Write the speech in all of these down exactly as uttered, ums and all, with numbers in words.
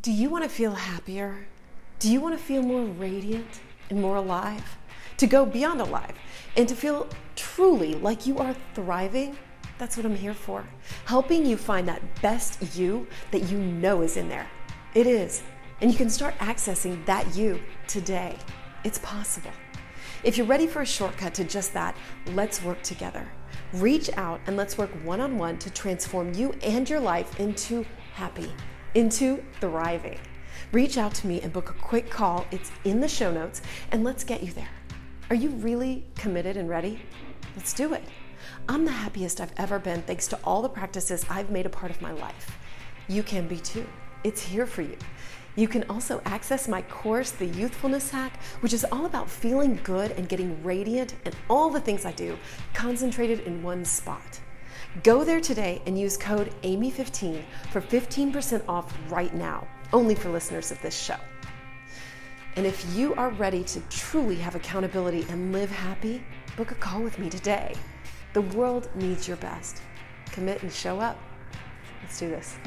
Do you want to feel happier? Do you want to feel more radiant and more alive? To go beyond alive and to feel truly like you are thriving? That's what I'm here for. Helping you find that best you that you know is in there. It is. And you can start accessing that you today. It's possible. If you're ready for a shortcut to just that, let's work together. Reach out and let's work one-on-one to transform you and your life into happy, into thriving. Reach out to me and book a quick call. It's in the show notes, and let's get you there. Are you really committed and ready? Let's do it. I'm the happiest I've ever been thanks to all the practices I've made a part of my life. You can be too. It's here for you. You can also access my course, The Youthfulness Hack, which is all about feeling good and getting radiant and all the things I do concentrated in one spot. Go there today and use code Amy fifteen for fifteen percent off right now, only for listeners of this show. And if you are ready to truly have accountability and live happy, book a call with me today. The world needs your best. Commit and show up. Let's do this.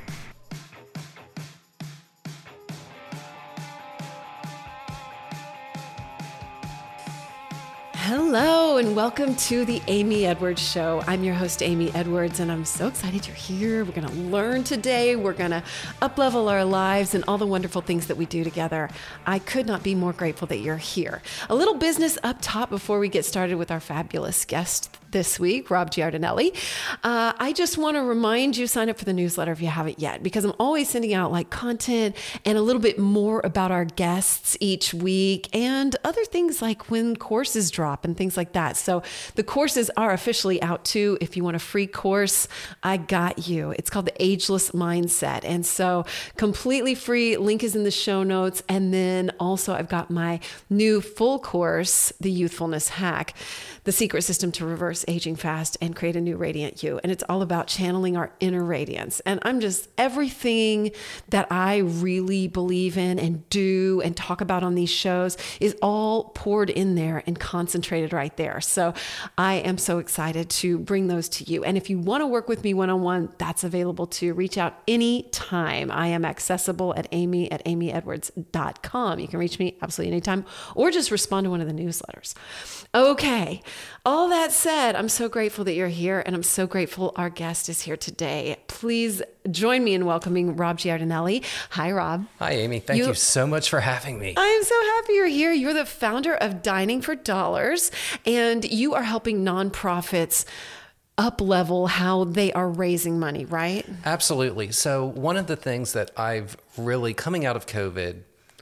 Hello and welcome to the Amy Edwards Show. I'm your host, Amy Edwards, and I'm so excited you're here. We're going to learn today. We're going to up-level our lives and all the wonderful things that we do together. I could not be more grateful that you're here. A little business up top before we get started with our fabulous guest this week, Rob Giardinelli. Uh, I just want to remind you, sign up for the newsletter if you haven't yet, because I'm always sending out like content and a little bit more about our guests each week and other things like when courses drop and things like that. So the courses are officially out too. If you want a free course, I got you. It's called The Ageless Mindset. And so completely free, link is in the show notes. And then also I've got my new full course, The Youthfulness Hack, the secret system to reverse aging fast and create a new radiant you. And it's all about channeling our inner radiance. And I'm just, everything that I really believe in and do and talk about on these shows is all poured in there and concentrated right there. So I am so excited to bring those to you. And if you want to work with me one-on-one, that's available too. Reach out anytime. I am accessible at amy at amy edwards dot com. You can reach me absolutely anytime or just respond to one of the newsletters. Okay. All that said, I'm so grateful that you're here, and I'm so grateful our guest is here today. Please join me in welcoming Rob Giardinelli. Hi, Rob. Hi, Amy. Thank you, you so much for having me. I'm so happy you're here. You're the founder of Dining for Dollars, and you are helping nonprofits up-level how they are raising money, right? Absolutely. So one of the things that I've really, coming out of COVID,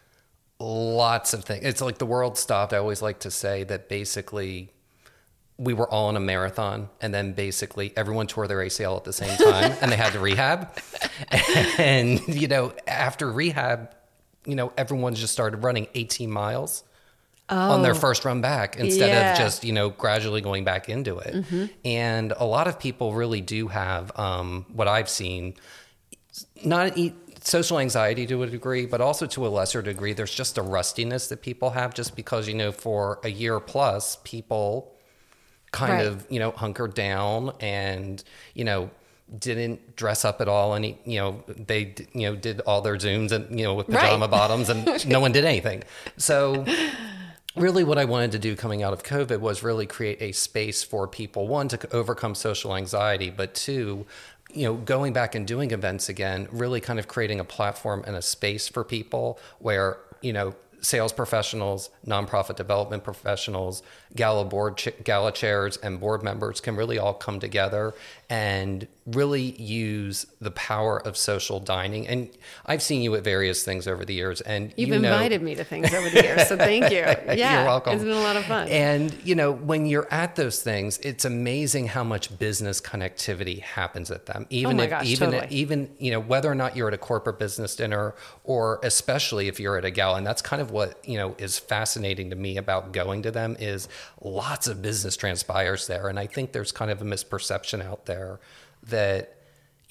lots of things. It's like the world stopped. I always like to say that basically we were all in a marathon, and then basically everyone tore their A C L at the same time and they had to rehab. And, you know, after rehab, you know, everyone just started running eighteen miles oh, on their first run back instead yeah. of just, you know, gradually going back into it. Mm-hmm. And a lot of people really do have um, what I've seen, not eat, social anxiety to a degree, but also to a lesser degree, there's just a rustiness that people have just because, you know, for a year plus, people kind right. of, you know, hunkered down and, you know, didn't dress up at all. And, you know, they, you know, did all their Zooms and, you know, with pajama right. bottoms and no one did anything. So really what I wanted to do coming out of COVID was really create a space for people, one, to overcome social anxiety, but two, you know, going back and doing events again, really kind of creating a platform and a space for people where, you know, sales professionals, nonprofit development professionals, gala board, ch- gala chairs, and board members can really all come together and really use the power of social dining. And I've seen you at various things over the years, and you've you invited know, me to things over the years, so thank you. Yeah, you're welcome. It's been a lot of fun. And you know, when you're at those things, it's amazing how much business connectivity happens at them. Even oh my if, gosh, even totally. if, even you know, whether or not you're at a corporate business dinner, or especially if you're at a gala, and that's kind of what you know is fascinating to me about going to them is lots of business transpires there, and I think there's kind of a misperception out there that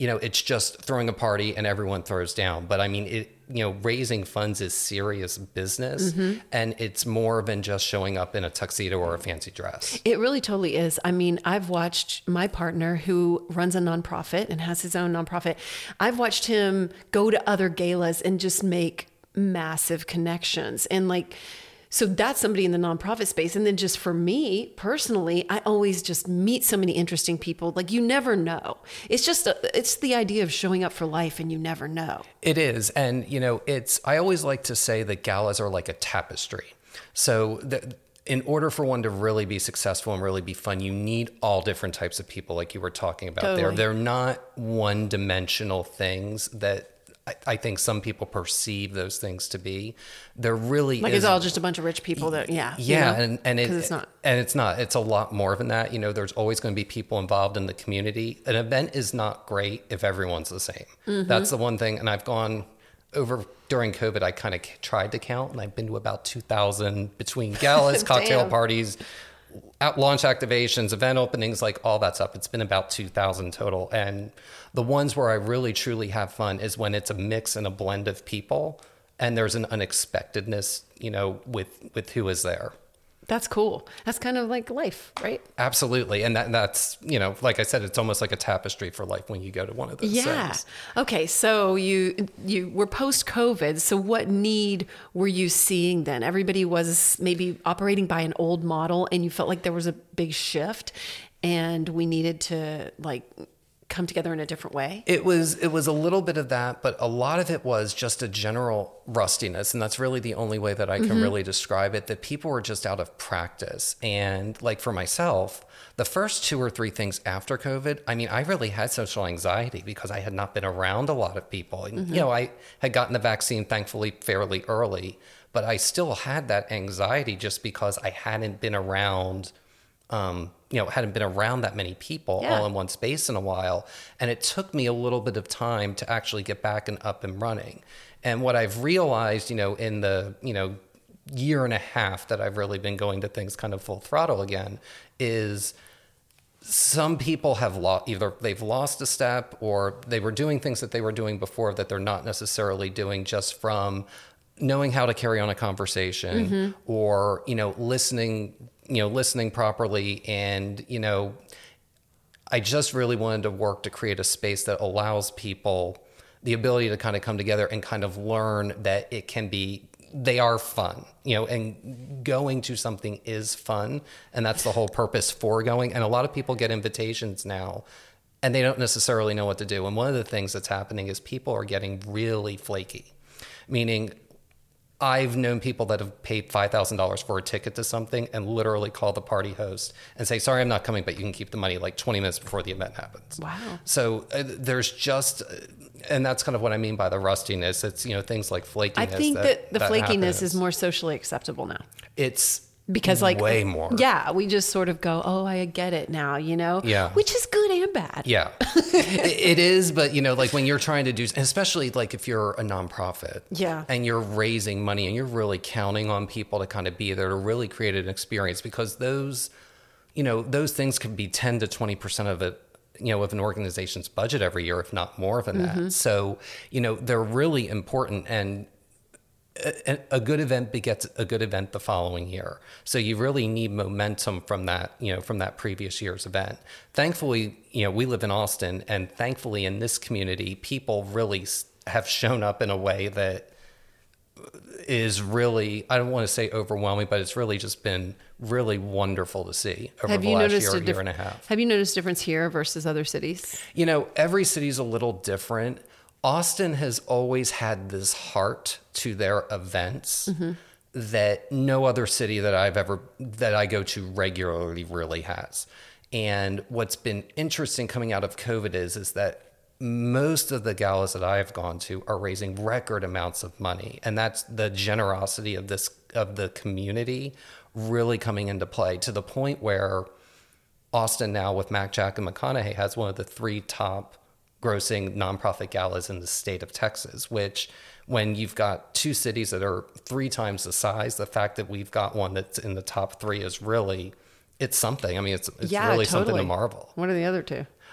you know, it's just throwing a party and everyone throws down. But I mean, it, you know, raising funds is serious business, mm-hmm. and it's more than just showing up in a tuxedo or a fancy dress. It really totally is. I mean, I've watched my partner who runs a nonprofit and has his own nonprofit. I've watched him go to other galas and just make massive connections. And like, so that's somebody in the nonprofit space. And then just for me personally, I always just meet so many interesting people. Like you never know. It's just, a, it's the idea of showing up for life and you never know. It is. And, you know, it's, I always like to say that galas are like a tapestry. So the, in order for one to really be successful and really be fun, you need all different types of people like you were talking about Totally. there. They're not one dimensional things that I, I think some people perceive those things to be. They're really like is, it's all just a bunch of rich people that, yeah. Yeah. You know? And, and it, it's not. And it's not, it's a lot more than that. You know, there's always going to be people involved in the community. An event is not great if everyone's the same. Mm-hmm. That's the one thing. And I've gone over during COVID, I kind of tried to count, and I've been to about two thousand between galas, cocktail parties, at launch activations, event openings, like all that stuff. It's been about two thousand total. And the ones where I really truly have fun is when it's a mix and a blend of people and there's an unexpectedness, you know, with, with who is there. That's cool. That's kind of like life, right? Absolutely. And that, that's, you know, like I said, it's almost like a tapestry for life when you go to one of those yeah. things. Okay. So you, you were post COVID. So what need were you seeing then? Everybody was maybe operating by an old model and you felt like there was a big shift and we needed to like come together in a different way? It was it was a little bit of that, but a lot of it was just a general rustiness. And that's really the only way that I can mm-hmm. really describe it, that people were just out of practice. And like for myself, the first two or three things after COVID, I mean, I really had social anxiety because I had not been around a lot of people. And, mm-hmm. you know, I had gotten the vaccine, thankfully, fairly early, but I still had that anxiety just because I hadn't been around Um, you know, hadn't been around that many people yeah. all in one space in a while. And it took me a little bit of time to actually get back and up and running. And what I've realized, you know, in the, you know, year and a half that I've really been going to things kind of full throttle again is some people have lost, either they've lost a step or they were doing things that they were doing before that they're not necessarily doing just from knowing how to carry on a conversation mm-hmm. or, you know, listening you know, listening properly. And, you know, I just really wanted to work to create a space that allows people the ability to kind of come together and kind of learn that it can be, they are fun, you know, and going to something is fun. And that's the whole purpose for going. And a lot of people get invitations now and they don't necessarily know what to do. And one of the things that's happening is people are getting really flaky, meaning I've known people that have paid five thousand dollars for a ticket to something and literally call the party host and say, sorry, I'm not coming, but you can keep the money like twenty minutes before the event happens. Wow. So uh, there's just, and that's kind of what I mean by the rustiness. It's, you know, things like flakiness. I think that, that the that flakiness happens. is more socially acceptable now. It's because like way more. Yeah. We just sort of go, oh, I get it now, you know? Yeah. Which is good and bad. Yeah, it, it is. But, you know, like when you're trying to do, especially like if you're a nonprofit yeah. and you're raising money and you're really counting on people to kind of be there to really create an experience, because those, you know, those things could be ten to twenty percent of it, you know, of an organization's budget every year, if not more than that. Mm-hmm. So, you know, they're really important. And A, a good event begets a good event the following year. So you really need momentum from that, you know, from that previous year's event. Thankfully, you know, we live in Austin, and thankfully in this community, people really have shown up in a way that is really, I don't want to say overwhelming, but it's really just been really wonderful to see over have the you last noticed year, a diff- year and a half. Have you noticed a difference here versus other cities? You know, every city's a little different. Austin has always had this heart to their events mm-hmm. that no other city that I've ever, that I go to regularly really has. And what's been interesting coming out of COVID is, is that most of the galas that I've gone to are raising record amounts of money. And that's the generosity of this, of the community really coming into play, to the point where Austin now with Mac, Jack, and McConaughey has one of the three top grossing nonprofit galas in the state of Texas, which when you've got two cities that are three times the size, the fact that we've got one that's in the top three is really, it's something. I mean, it's, it's yeah, really totally. something to marvel. What are the other two?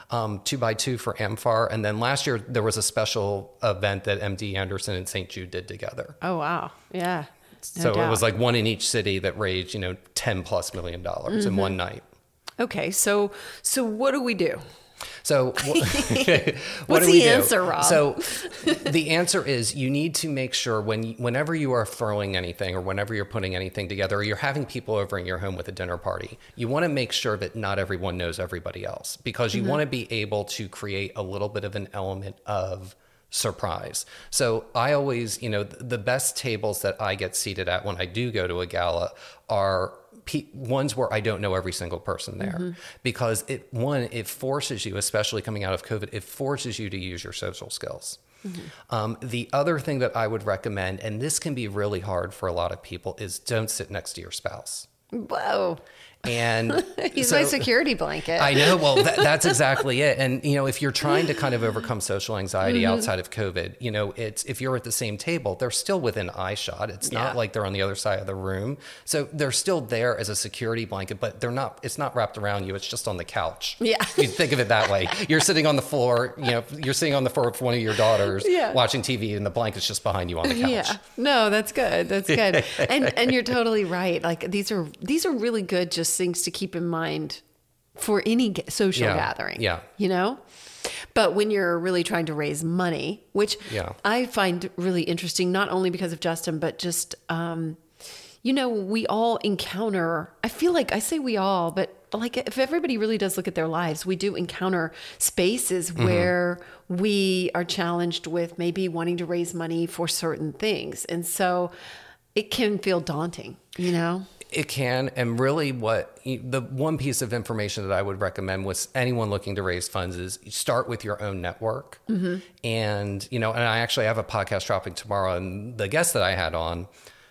um, two by two for Amfar. And then last year there was a special event that M D Anderson and Saint Jude did together. Oh, wow. Yeah. No so doubt. it was like one in each city that raised, you know, ten plus million dollars mm-hmm. in one night. Okay. So, so what do we do? So wh- what What's do the we do? answer, Rob? So the answer is you need to make sure when whenever you are throwing anything or whenever you're putting anything together or you're having people over in your home with a dinner party, you want to make sure that not everyone knows everybody else because you mm-hmm. want to be able to create a little bit of an element of surprise. So I always, you know, the best tables that I get seated at when I do go to a gala are ones where I don't know every single person there mm-hmm. because it one it forces you, especially coming out of COVID, it forces you to use your social skills. Mm-hmm. Um, the other thing that I would recommend, and this can be really hard for a lot of people, is don't sit next to your spouse. Whoa. And he's so, my security blanket. I know. Well, that, that's exactly it. And, you know, if you're trying to kind of overcome social anxiety mm-hmm. outside of COVID, you know, it's if you're at the same table, they're still within eye shot. It's not yeah. like they're on the other side of the room. So they're still there as a security blanket, but they're not, it's not wrapped around you. It's just on the couch. Yeah. You think of it that way. You're sitting on the floor, you know, you're sitting on the floor with one of your daughters yeah. watching T V and the blanket's just behind you on the couch. Yeah. No, that's good. That's good. and and you're totally right. Like these are, these are really good just things to keep in mind for any social yeah, gathering, yeah. you know? But when you're really trying to raise money, which yeah. I find really interesting, not only because of Justin, but just, um, you know, we all encounter, I feel like I say we all, but like if everybody really does look at their lives, we do encounter spaces mm-hmm. where we are challenged with maybe wanting to raise money for certain things. And so it can feel daunting, you know? It can. And really what the one piece of information that I would recommend with anyone looking to raise funds is start with your own network. Mm-hmm. And, you know, and I actually have a podcast dropping tomorrow and the guest that I had on,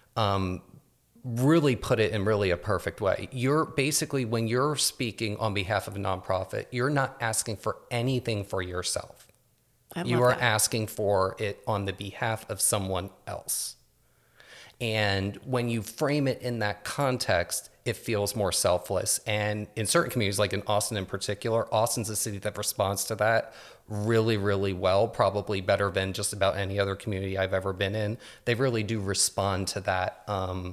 um, really put it in really a perfect way. You're basically, when you're speaking on behalf of a nonprofit, you're not asking for anything for yourself. I love you are that. asking for it on the behalf of someone else. And when you frame it in that context, it feels more selfless. And in certain communities, like in Austin in particular, Austin's a city that responds to that really, really well, probably better than just about any other community I've ever been in. They really do respond to that um,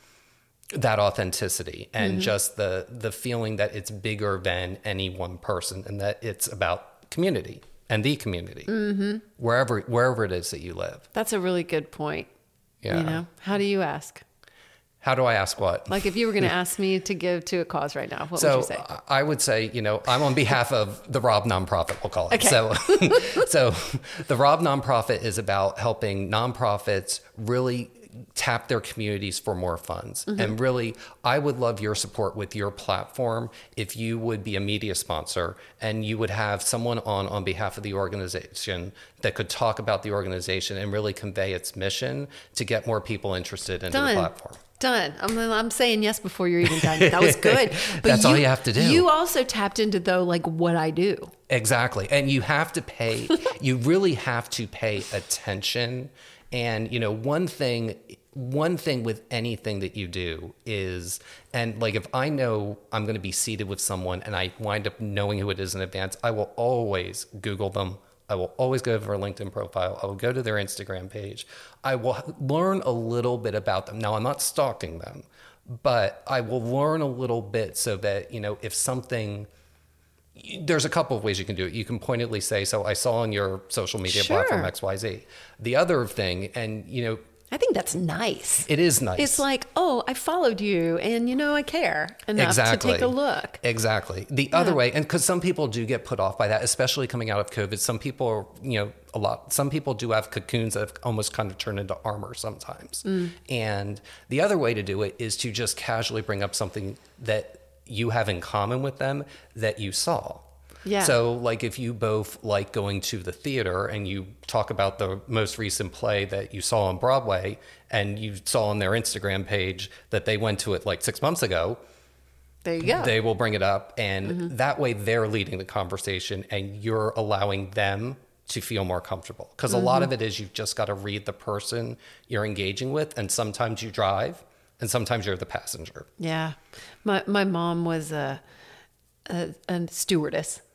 that authenticity and mm-hmm. just the the feeling that it's bigger than any one person and that it's about community and the community, mm-hmm. wherever wherever it is that you live. That's a really good point. Yeah. You know, how do you ask? How do I ask what? Like if you were going to ask me to give to a cause right now, what so would you say? I would say, you know, I'm on behalf of the Rob Nonprofit, we'll call it. Okay. So, so the Rob Nonprofit is about helping nonprofits really tap their communities for more funds. Mm-hmm. And really, I would love your support with your platform if you would be a media sponsor and you would have someone on on behalf of the organization that could talk about the organization and really convey its mission to get more people interested into Done. the platform. Done. I'm, I'm saying yes before you're even done. That was good. But That's you, all you have to do. You also tapped into, though, like what I do. Exactly. And you have to pay, you really have to pay attention. And, you know, one thing, one thing with anything that you do is, and like if I know I'm going to be seated with someone and I wind up knowing who it is in advance, I will always Google them. I will always go to their LinkedIn profile. I will go to their Instagram page. I will learn a little bit about them. Now, I'm not stalking them, but I will learn a little bit so that, you know, if something, there's a couple of ways you can do it. You can pointedly say, so I saw on your social media Sure. platform X Y Z. The other thing, and, you know, I think that's nice. it is nice. It's like, oh, I followed you and, you know, I care enough Exactly. to take a look. Exactly. The other way, and because some people do get put off by that, especially coming out of COVID, some people are, you know, a lot, some people do have cocoons that have almost kind of turned into armor sometimes. Mm. And the other way to do it is to just casually bring up something that you have in common with them that you saw. Yeah. So like if you both like going to the theater and you talk about the most recent play that you saw on Broadway and you saw on their Instagram page that they went to it like six months ago, there you go. They will bring it up. And Mm-hmm. that way they're leading the conversation and you're allowing them to feel more comfortable. Because mm-hmm. a lot of it is you've just got to read the person you're engaging with. And sometimes you drive and sometimes you're the passenger. Yeah. My, my mom was a, a, a stewardess.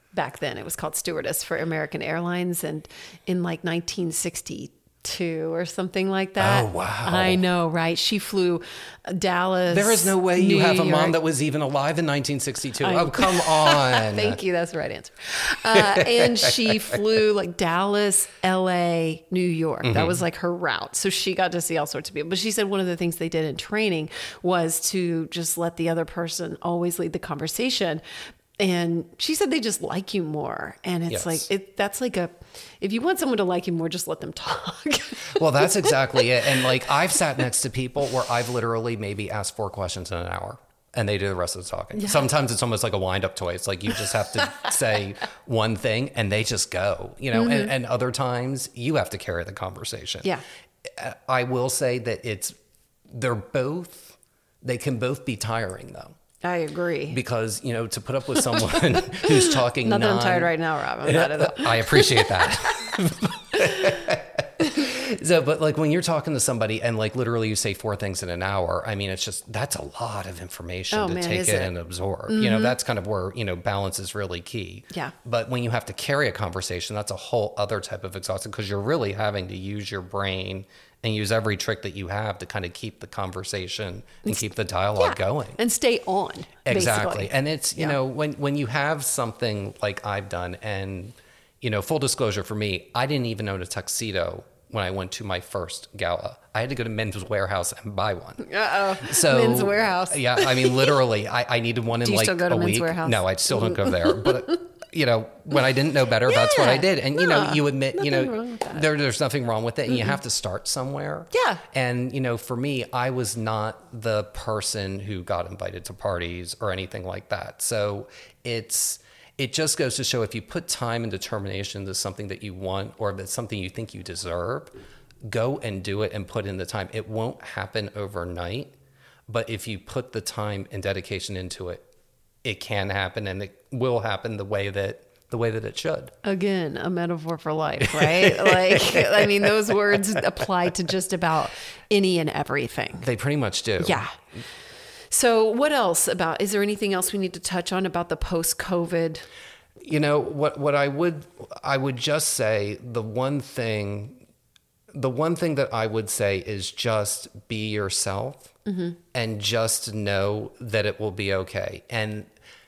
back then. It was called stewardess for American Airlines, and in like nineteen sixty-two or something like that. Oh, wow. I know, right? She flew Dallas. There is no way you New have a mom York. that was even alive in nineteen sixty-two. I- Oh, come on. Thank you. That's the right answer. Uh, and she flew like Dallas, L A, New York. Mm-hmm. That was like her route. So she got to see all sorts of people. But she said one of the things they did in training was to just let the other person always lead the conversation. And she said they just like you more. And it's Yes. like, it, that's like a, if you want someone to like you more, just let them talk. Well, that's exactly it. And like I've sat next to people where I've literally maybe asked four questions in an hour and they do the rest of the talking. Yeah. Sometimes it's almost like a wind up toy. It's like you just have to say one thing and they just go, you know, and, and other times you have to carry the conversation. Yeah. I will say that it's, they're both, they can both be tiring though. I agree. Because, you know, to put up with someone who's talking Not that non- I'm tired right now, Rob. I'm not at all. I appreciate that. So, but like when you're talking to somebody and like literally you say four things in an hour, I mean, it's just, that's a lot of information Oh, to man, take is in it? and absorb. You know, that's kind of where, you know, balance is really key. Yeah. But when you have to carry a conversation, that's a whole other type of exhaustion because you're really having to use your brain and use every trick that you have to kind of keep the conversation and keep the dialogue Yeah. going. And stay on. Exactly. Basically. And it's, you Yeah. know, when, when you have something like I've done and, you know, full disclosure for me, I didn't even own a tuxedo when I went to my first gala. I had to go to Men's Warehouse and buy one. Uh-oh. So Men's Warehouse. Yeah. I mean, literally I, I needed one in Do you like still go to a Men's week. Warehouse? No, I still don't go there, but you know, when I didn't know better, that's what I Yeah. did. And, you Yeah. know, you admit, you Nothing know, wrong with that. there, there's nothing wrong with it. And you have to start somewhere. Yeah. And, you know, for me, I was not the person who got invited to parties or anything like that. So it's, it just goes to show if you put time and determination into something that you want or if it's something you think you deserve, go and do it and put in the time. It won't happen overnight, but if you put the time and dedication into it, it can happen and it will happen the way that the way that it should. Again, a metaphor for life, right? Like, I mean, those words apply to just about any and everything. They pretty much do. Yeah. So what else about, is there anything else we need to touch on about the post-COVID? You know, what what I would I would just say the one thing the one thing that I would say is just be yourself mm-hmm. and just know that it will be okay. And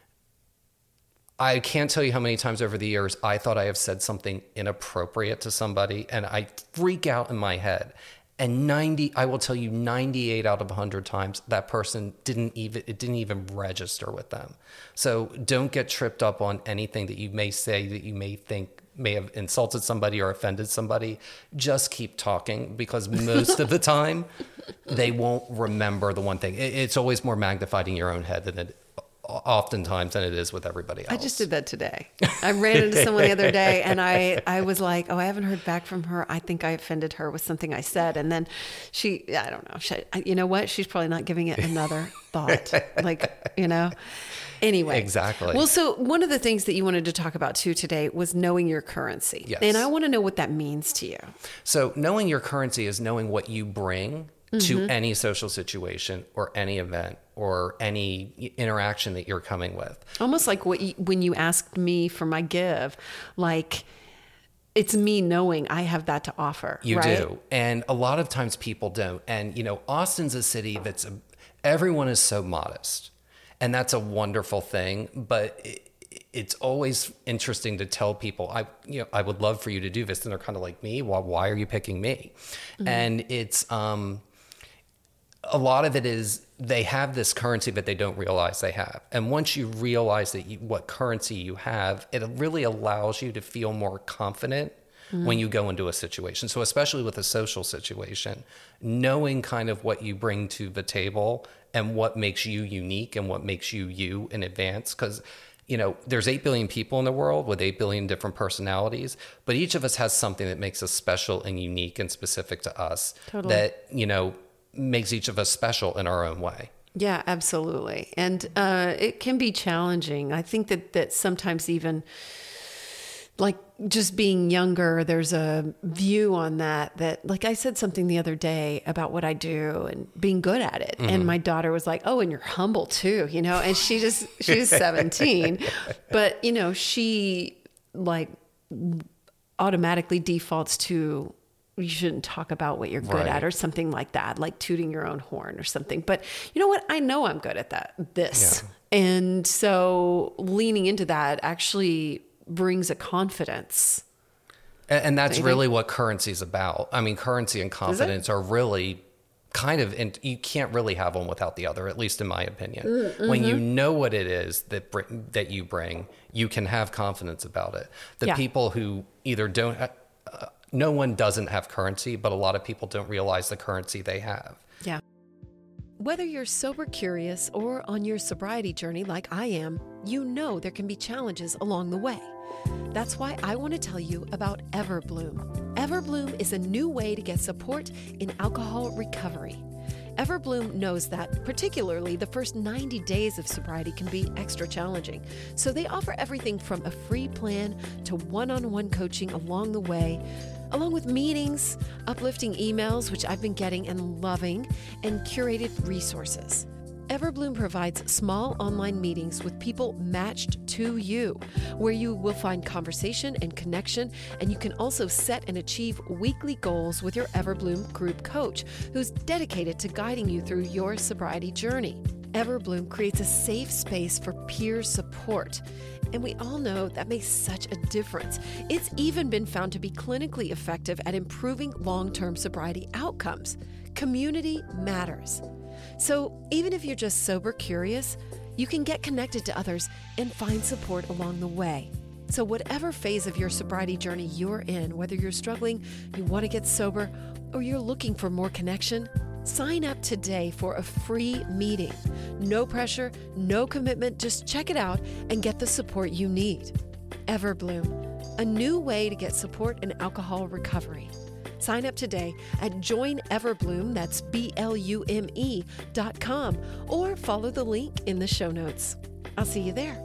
I can't tell you how many times over the years I thought I have said something inappropriate to somebody and I freak out in my head. And ninety, I will tell you ninety-eight out of one hundred times that person didn't even, it didn't even register with them. So don't get tripped up on anything that you may say that you may think may have insulted somebody or offended somebody. Just keep talking because most of the time they won't remember the one thing. It, it's always more magnified in your own head than it oftentimes than it is with everybody else. I just did that today. I ran into someone the other day and I, I was like, oh, I haven't heard back from her. I think I offended her with something I said. And then she, I don't know. She, you know what? She's probably not giving it another thought. Like, you know, anyway. Exactly. Well, so one of the things that you wanted to talk about too today was knowing your currency. Yes. And I want to know what that means to you. So knowing your currency is knowing what you bring to any social situation or any event or any interaction that you're coming with. Almost like what you, when you asked me for my give, like it's me knowing I have that to offer. You right? do. And a lot of times people don't. And, you know, Austin's a city that's, a, everyone is so modest. And that's a wonderful thing. But it, it's always interesting to tell people, I, you know, I would love for you to do this. And they're kind of like me. Well, why are you picking me? Mm-hmm. And it's, um, a lot of it is they have this currency that they don't realize they have. And once you realize that you, what currency you have, it really allows you to feel more confident mm. when you go into a situation. So especially with a social situation, knowing kind of what you bring to the table and what makes you unique and what makes you you in advance. Because, you know, there's eight billion people in the world with eight billion different personalities, but each of us has something that makes us special and unique and specific to us Totally. that, you know, makes each of us special in our own way. Yeah, absolutely. And uh, it can be challenging. I think that, that sometimes even like just being younger, there's a view on that, that like I said something the other day about what I do and being good at it. Mm-hmm. And my daughter was like, oh, and you're humble too, you know, and she just, she was seventeen, but you know, she like automatically defaults to, you shouldn't talk about what you're good right. at or something like that, like tooting your own horn or something. But you know what? I know I'm good at that, this. Yeah. And so leaning into that actually brings a confidence. And, and that's really what currency is about. I mean, currency and confidence are really kind of, and you can't really have one without the other, at least in my opinion. Mm-hmm. When you know what it is that br- that you bring, you can have confidence about it. The yeah. people who either don't, uh, no one doesn't have currency, but a lot of people don't realize the currency they have. Yeah. Whether you're sober curious or on your sobriety journey like I am, you know there can be challenges along the way. That's why I want to tell you about Everbloom. Everbloom is a new way to get support in alcohol recovery. Everbloom knows that particularly the first ninety days of sobriety can be extra challenging. So they offer everything from a free plan to one-on-one coaching along the way, along with meetings, uplifting emails, which I've been getting and loving, and curated resources. Everbloom provides small online meetings with people matched to you, where you will find conversation and connection, and you can also set and achieve weekly goals with your Everbloom group coach, who's dedicated to guiding you through your sobriety journey. Everbloom creates a safe space for peer support, and we all know that makes such a difference. It's even been found to be clinically effective at improving long-term sobriety outcomes. Community matters. So even if you're just sober curious, you can get connected to others and find support along the way. So whatever phase of your sobriety journey you're in, whether you're struggling, you want to get sober, or you're looking for more connection, sign up today for a free meeting. No pressure, no commitment, just check it out and get the support you need. Everbloom, a new way to get support in alcohol recovery. Sign up today at join everbloom, that's B L U M E dot com, or follow the link in the show notes. I'll see you there.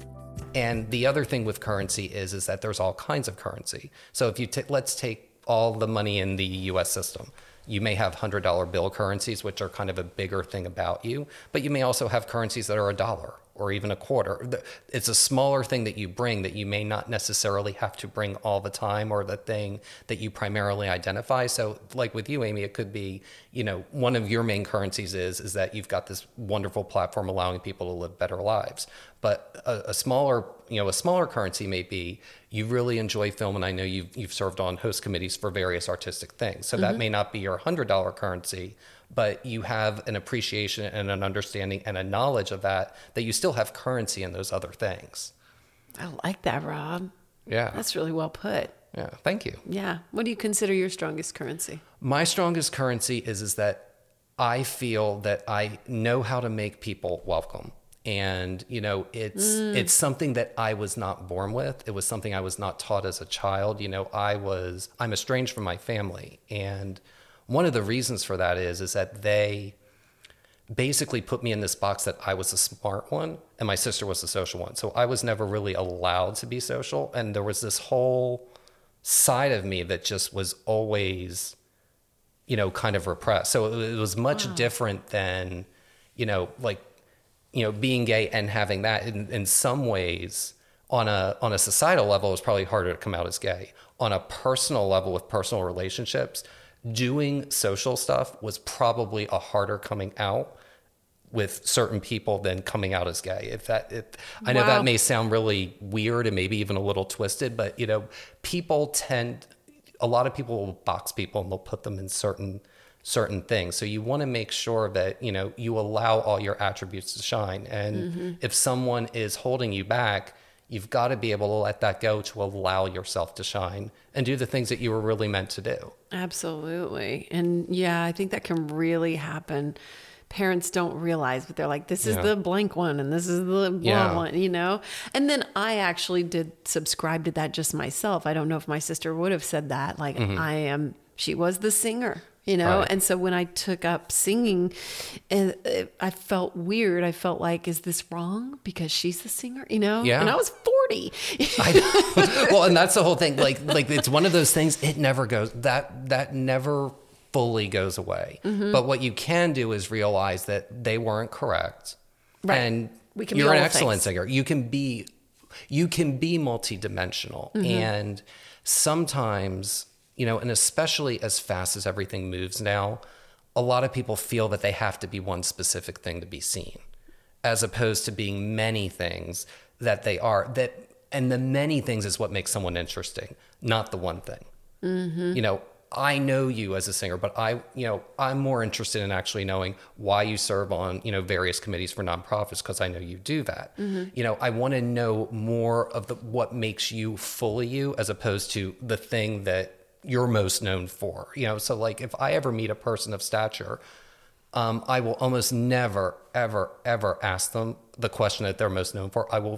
And the other thing with currency is, is that there's all kinds of currency. So if you t- let's take all the money in the U S system. You may have one hundred dollar bill currencies, which are kind of a bigger thing about you, but you may also have currencies that are a dollar or even a quarter. It's a smaller thing that you bring that you may not necessarily have to bring all the time, or the thing that you primarily identify. So like with you, Amy, it could be, you know, one of your main currencies is, is that you've got this wonderful platform allowing people to live better lives. But a, a smaller, you know, a smaller currency may be you really enjoy film, and I know you've, you've served on host committees for various artistic things. So mm-hmm. that may not be your one hundred dollar currency, but you have an appreciation and an understanding and a knowledge of that, that you still have currency in those other things. I like that, Rob. Yeah. That's really well put. Yeah. Thank you. Yeah. What do you consider your strongest currency? My strongest currency is, is that I feel that I know how to make people welcome. And, you know, it's, mm. it's something that I was not born with. It was something I was not taught as a child. You know, I was, I'm estranged from my family. And one of the reasons for that is, is that they basically put me in this box that I was the smart one and my sister was the social one. So I was never really allowed to be social. And there was this whole side of me that just was always, you know, kind of repressed. So it was much wow. different than, you know, like, you know, being gay and having that in, in some ways on a, on a societal level, it was probably harder to come out as gay. On a personal level with personal relationships, doing social stuff was probably a harder coming out with certain people than coming out as gay. If that, if, I know wow. that may sound really weird and maybe even a little twisted, but you know, people tend, a lot of people will box people and they'll put them in certain, certain things. So you want to make sure that, you know, you allow all your attributes to shine. And mm-hmm. if someone is holding you back, you've got to be able to let that go to allow yourself to shine and do the things that you were really meant to do. Absolutely. And yeah, I think that can really happen. Parents don't realize, but they're like, this is yeah. the blank one and this is the blah yeah. one, you know? And then I actually did subscribe to that just myself. I don't know if my sister would have said that. Like, mm-hmm. I am she was the singer, you know? Right. And so when I took up singing, and I felt weird. I felt like, is this wrong because she's the singer, you know? Yeah. And I was forty. I know. Well, and that's the whole thing. Like, like it's one of those things, it never goes, that, that never fully goes away. Mm-hmm. But what you can do is realize that they weren't correct. Right. And we can you're be an all excellent things. singer. You can be, you can be multidimensional. Mm-hmm. And sometimes, you know, and especially as fast as everything moves now, a lot of people feel that they have to be one specific thing to be seen, as opposed to being many things that they are. That, and the many things is what makes someone interesting, not the one thing. Mm-hmm. You know, I know you as a singer, but I, you know, I'm more interested in actually knowing why you serve on, you know, various committees for nonprofits, because I know you do that. Mm-hmm. You know, I want to know more of the what makes you fully you, as opposed to the thing that you're most known for. You know, so like if I ever meet a person of stature, um, I will almost never, ever, ever ask them the question that they're most known for. I will.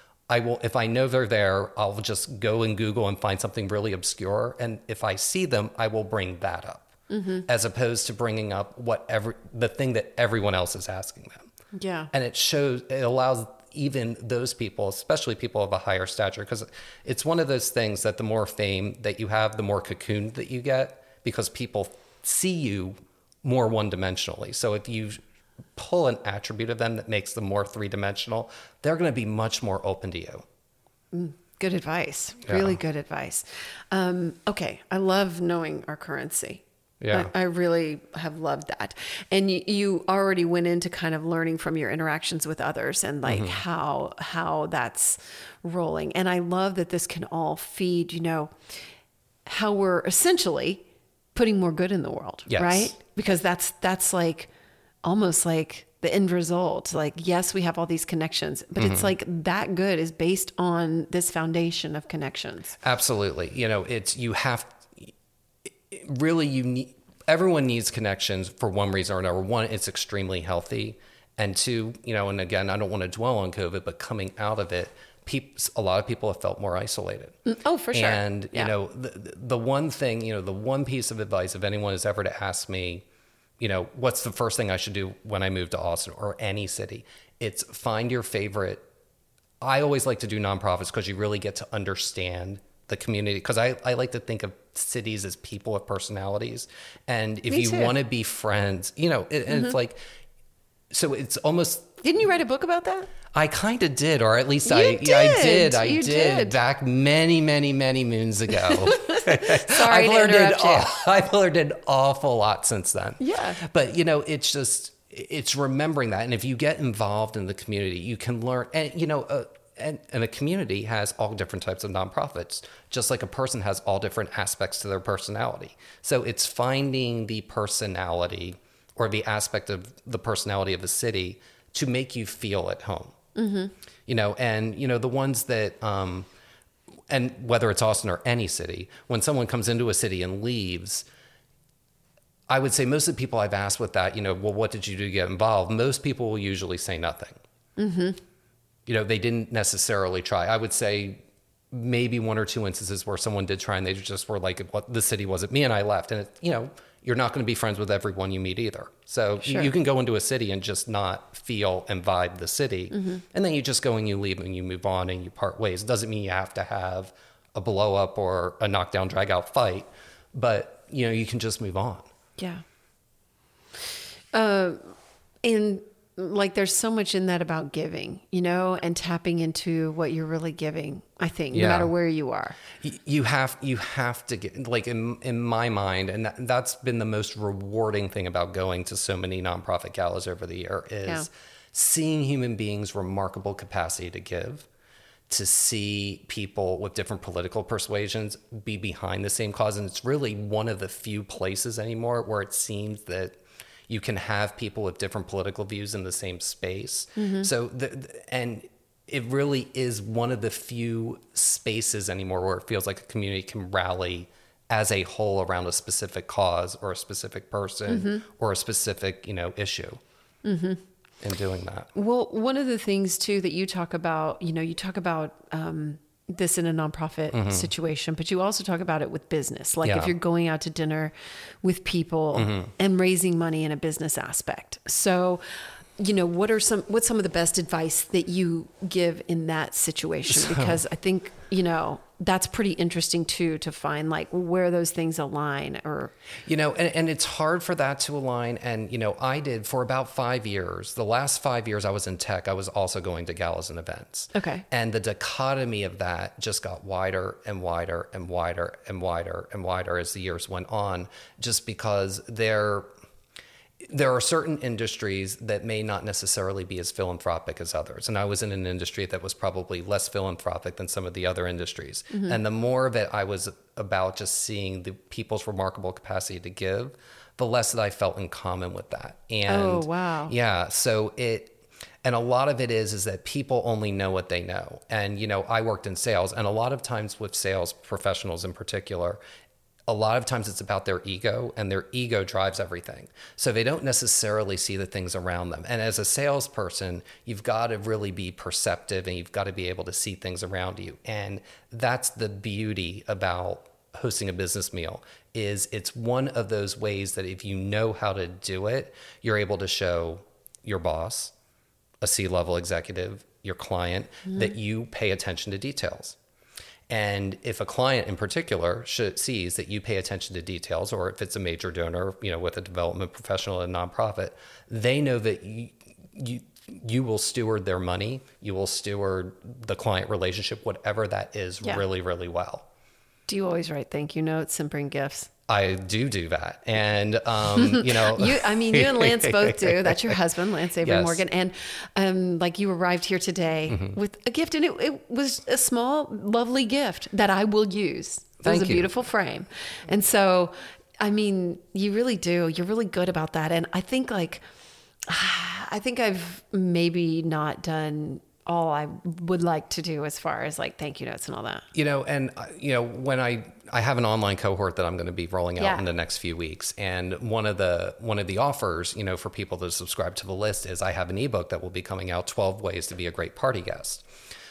I will, if I know they're there, I'll just go and Google and find something really obscure. And if I see them, I will bring that up, mm-hmm. as opposed to bringing up whatever the thing that everyone else is asking them. Yeah. And it shows, it allows even those people, especially people of a higher stature, because it's one of those things that the more fame that you have, the more cocooned that you get, because people see you more one-dimensionally. So if you pull an attribute of them that makes them more three-dimensional, they're going to be much more open to you. Mm, good advice. Yeah. Really good advice. Um, okay. I love knowing our currency. Yeah. I, I really have loved that. And you, you already went into kind of learning from your interactions with others and like mm-hmm. how, how that's rolling. And I love that this can all feed, you know, how we're essentially putting more good in the world, yes. right? Because that's, that's like, almost like the end result. Like, yes, we have all these connections, but mm-hmm. it's like that good is based on this foundation of connections. Absolutely. You know, it's, you have, really, you need, everyone needs connections for one reason or another. One, it's extremely healthy. And two, you know, and again, I don't want to dwell on COVID, but coming out of it, people, a lot of people have felt more isolated. Oh, for sure. And, yeah. you know, the, the one thing, you know, the one piece of advice, if anyone is ever to ask me, you know, what's the first thing I should do when I move to Austin or any city? It's find your favorite. I always like to do nonprofits because you really get to understand the community. Because I, I like to think of cities as people with personalities. And if Me you too. want to be friends, you know, and mm-hmm. it's like, so it's almost. Didn't you write a book about that? I kind of did, or at least you I, did. yeah, I did. I you did, did back many, many, many moons ago. Sorry I've to learned interrupt an, you. I've learned an awful lot since then. Yeah. But, you know, it's just, it's remembering that. And if you get involved in the community, you can learn. And, you know, uh, and, and a community has all different types of nonprofits, just like a person has all different aspects to their personality. So it's finding the personality or the aspect of the personality of a city to make you feel at home. Mm-hmm. You know, and, you know, the ones that, um, and whether it's Austin or any city, when someone comes into a city and leaves, I would say most of the people I've asked with that, you know, well, what did you do to get involved? Most people will usually say nothing. Mm-hmm. You know, they didn't necessarily try. I would say maybe one or two instances where someone did try and they just were like, what, the city wasn't me, and I left. And, it, you know, you're not going to be friends with everyone you meet either. So Sure. you can go into a city and just not feel and vibe the city. Mm-hmm. And then you just go and you leave and you move on and you part ways. It doesn't mean you have to have a blow up or a knockdown, drag out fight, but you know, you can just move on. Yeah. Uh, and like, there's so much in that about giving, you know, and tapping into what you're really giving, I think, Yeah. no matter where you are. You have, you have to get, like in, in my mind, and that, that's been the most rewarding thing about going to so many nonprofit galas over the year is Yeah. seeing human beings' remarkable capacity to give, to see people with different political persuasions be behind the same cause. And it's really one of the few places anymore where it seems that you can have people with different political views in the same space. Mm-hmm. So, the, the, and it really is one of the few spaces anymore where it feels like a community can rally as a whole around a specific cause or a specific person mm-hmm. or a specific, you know, issue. Mm-hmm. In doing that. Well, one of the things too that you talk about, you know, you talk about um, this in a nonprofit mm-hmm. situation, but you also talk about it with business. Like Yeah. if you're going out to dinner with people mm-hmm. and raising money in a business aspect. So, you know, what are some, what's some of the best advice that you give in that situation? So, because I think, you know, that's pretty interesting too, to find like where those things align or, you know, and, and it's hard for that to align. And, you know, I did for about five years, the last five years I was in tech, I was also going to galas and events. Okay. And the dichotomy of that just got wider and wider and wider and wider and wider as the years went on, just because they're, there are certain industries that may not necessarily be as philanthropic as others. And I was in an industry that was probably less philanthropic than some of the other industries. Mm-hmm. And the more of it I was about just seeing the people's remarkable capacity to give, the less that I felt in common with that. And oh, wow. Yeah. So it, and a lot of it is, is that people only know what they know. And, you know, I worked in sales, and a lot of times with sales professionals in particular, a lot of times it's about their ego, and their ego drives everything. So they don't necessarily see the things around them. And as a salesperson, you've got to really be perceptive, and you've got to be able to see things around you. And that's the beauty about hosting a business meal, is it's one of those ways that if you know how to do it, you're able to show your boss, a C-level executive, your client, mm-hmm. that you pay attention to details. And if a client in particular should, sees that you pay attention to details, or if it's a major donor, you know, with a development professional and a nonprofit, they know that you, you, you will steward their money, you will steward the client relationship, whatever that is, yeah. really, really well. Do you always write thank you notes and bring gifts? I do do that. And, um, you know, you, I mean, you and Lance both do. That's your husband, Lance Avery yes. Morgan. And, um, like you arrived here today mm-hmm. with a gift, and it, it was a small, lovely gift that I will use. It Thank was a you. beautiful frame. And so, I mean, you really do. You're really good about that. And I think like, I think I've maybe not done all I would like to do as far as like thank you notes and all that. You know, and uh, you know, when I I have an online cohort that I'm going to be rolling out yeah. in the next few weeks, and one of the one of the offers, you know, for people to subscribe to the list is I have an ebook that will be coming out, twelve ways to be a great party guest.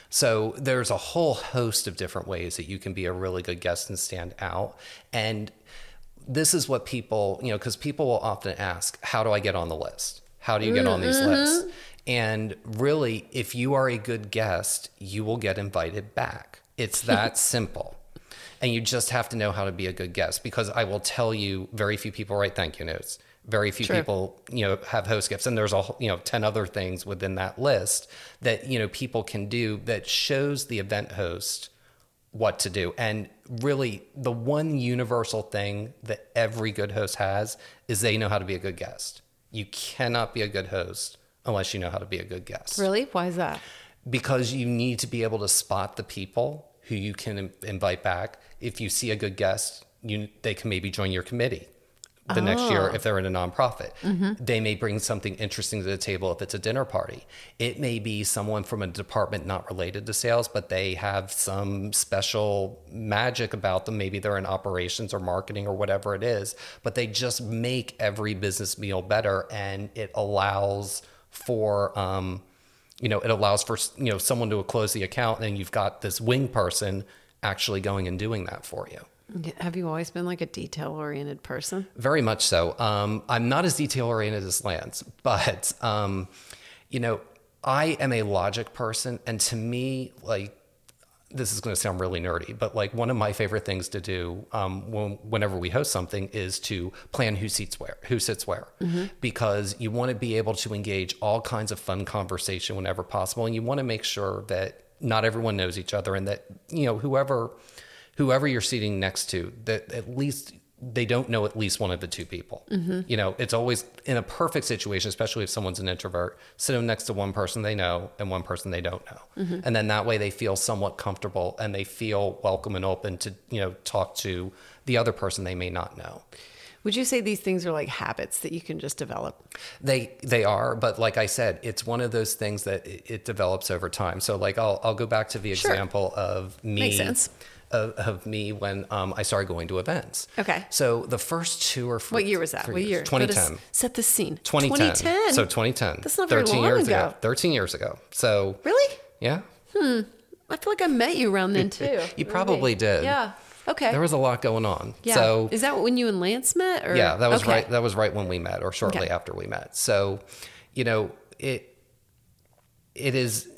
So there's a whole host of different ways that you can be a really good guest and stand out. And this is what people, you know, because people will often ask, how do I get on the list? How do you get on these mm-hmm. lists? And really, if you are a good guest, you will get invited back. It's that simple. And you just have to know how to be a good guest, because I will tell you, very few people write thank you notes. Very few True. people, you know, have host gifts. And there's a, you know, ten other things within that list that, you know, people can do that shows the event host what to do. And really, the one universal thing that every good host has is they know how to be a good guest. You cannot be a good host unless you know how to be a good guest. Really? Why is that? Because you need to be able to spot the people who you can im- invite back. If you see a good guest, you they can maybe join your committee the oh. next year if they're in a nonprofit. Mm-hmm. They may bring something interesting to the table if it's a dinner party. It may be someone from a department not related to sales, but they have some special magic about them. Maybe they're in operations or marketing or whatever it is, but they just make every business meal better, and it allows for, um, you know, it allows for, you know, someone to close the account, and you've got this wing person actually going and doing that for you. Have you always been like a detail-oriented person? Very much so. Um, I'm not as detail-oriented as Lance, but, um, you know, I am a logic person. And to me, like, this is going to sound really nerdy, but like one of my favorite things to do um, when, whenever we host something is to plan who sits where, who sits where, mm-hmm. because you want to be able to engage all kinds of fun conversation whenever possible. And you want to make sure that not everyone knows each other, and that, you know, whoever, whoever you're sitting next to, that at least they don't know at least one of the two people. Mm-hmm. You know, it's always in a perfect situation, especially if someone's an introvert, sit them next to one person they know and one person they don't know. Mm-hmm. And then that way they feel somewhat comfortable, and they feel welcome and open to, you know, talk to the other person they may not know. Would you say these things are like habits that you can just develop? They they are, but like I said, it's one of those things that it, it develops over time. So like I'll I'll go back to the Sure. example of me. Makes sense. Of, of me when um, I started going to events. Okay. So the first two or three. What year was that? What year? twenty ten. Set the scene. twenty ten. twenty ten. So twenty ten. That's not very thirteen long years ago. thirteen years ago. So. Really? Yeah. Hmm. I feel like I met you around then too. You probably did. Yeah. Okay. There was a lot going on. Yeah. So is that when you and Lance met? Or? Yeah, that was okay. right. That was right when we met, or shortly Okay. after we met. So, you know, it it is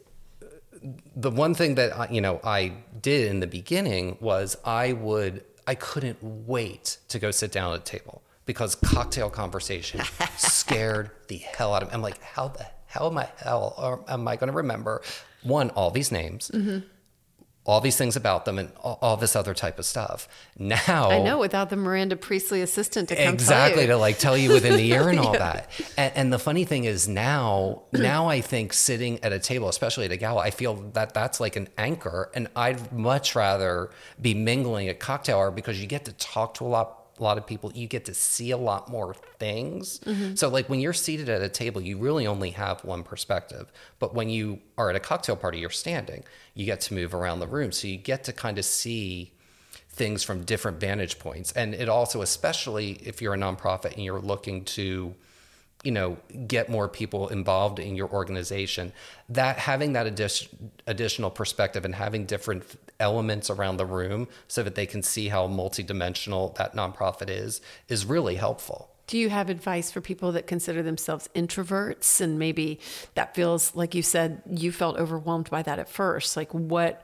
the one thing that I, you know I did in the beginning was I would I couldn't wait to go sit down at a table because cocktail conversation scared the hell out of me. I'm like, how the hell am I hell am I going to remember one all these names? Mm-hmm. All these things about them and all, all this other type of stuff. Now I know, without the Miranda Priestley assistant to come exactly tell you. to like tell you within the year and all Yeah. that. And, and the funny thing is now, now I think sitting at a table, especially at a gala, I feel that that's like an anchor, and I'd much rather be mingling at cocktail hour because you get to talk to a lot. A lot of people, you get to see a lot more things. Mm-hmm. So like when you're seated at a table, you really only have one perspective. But when you are at a cocktail party, you're standing, you get to move around the room. So you get to kind of see things from different vantage points. And it also, especially if you're a nonprofit and you're looking to, you know, get more people involved in your organization, that having that addition, additional perspective and having different elements around the room so that they can see how multidimensional that nonprofit is, is really helpful. Do you have advice for people that consider themselves introverts, and maybe that feels like you said you felt overwhelmed by that at first? Like, what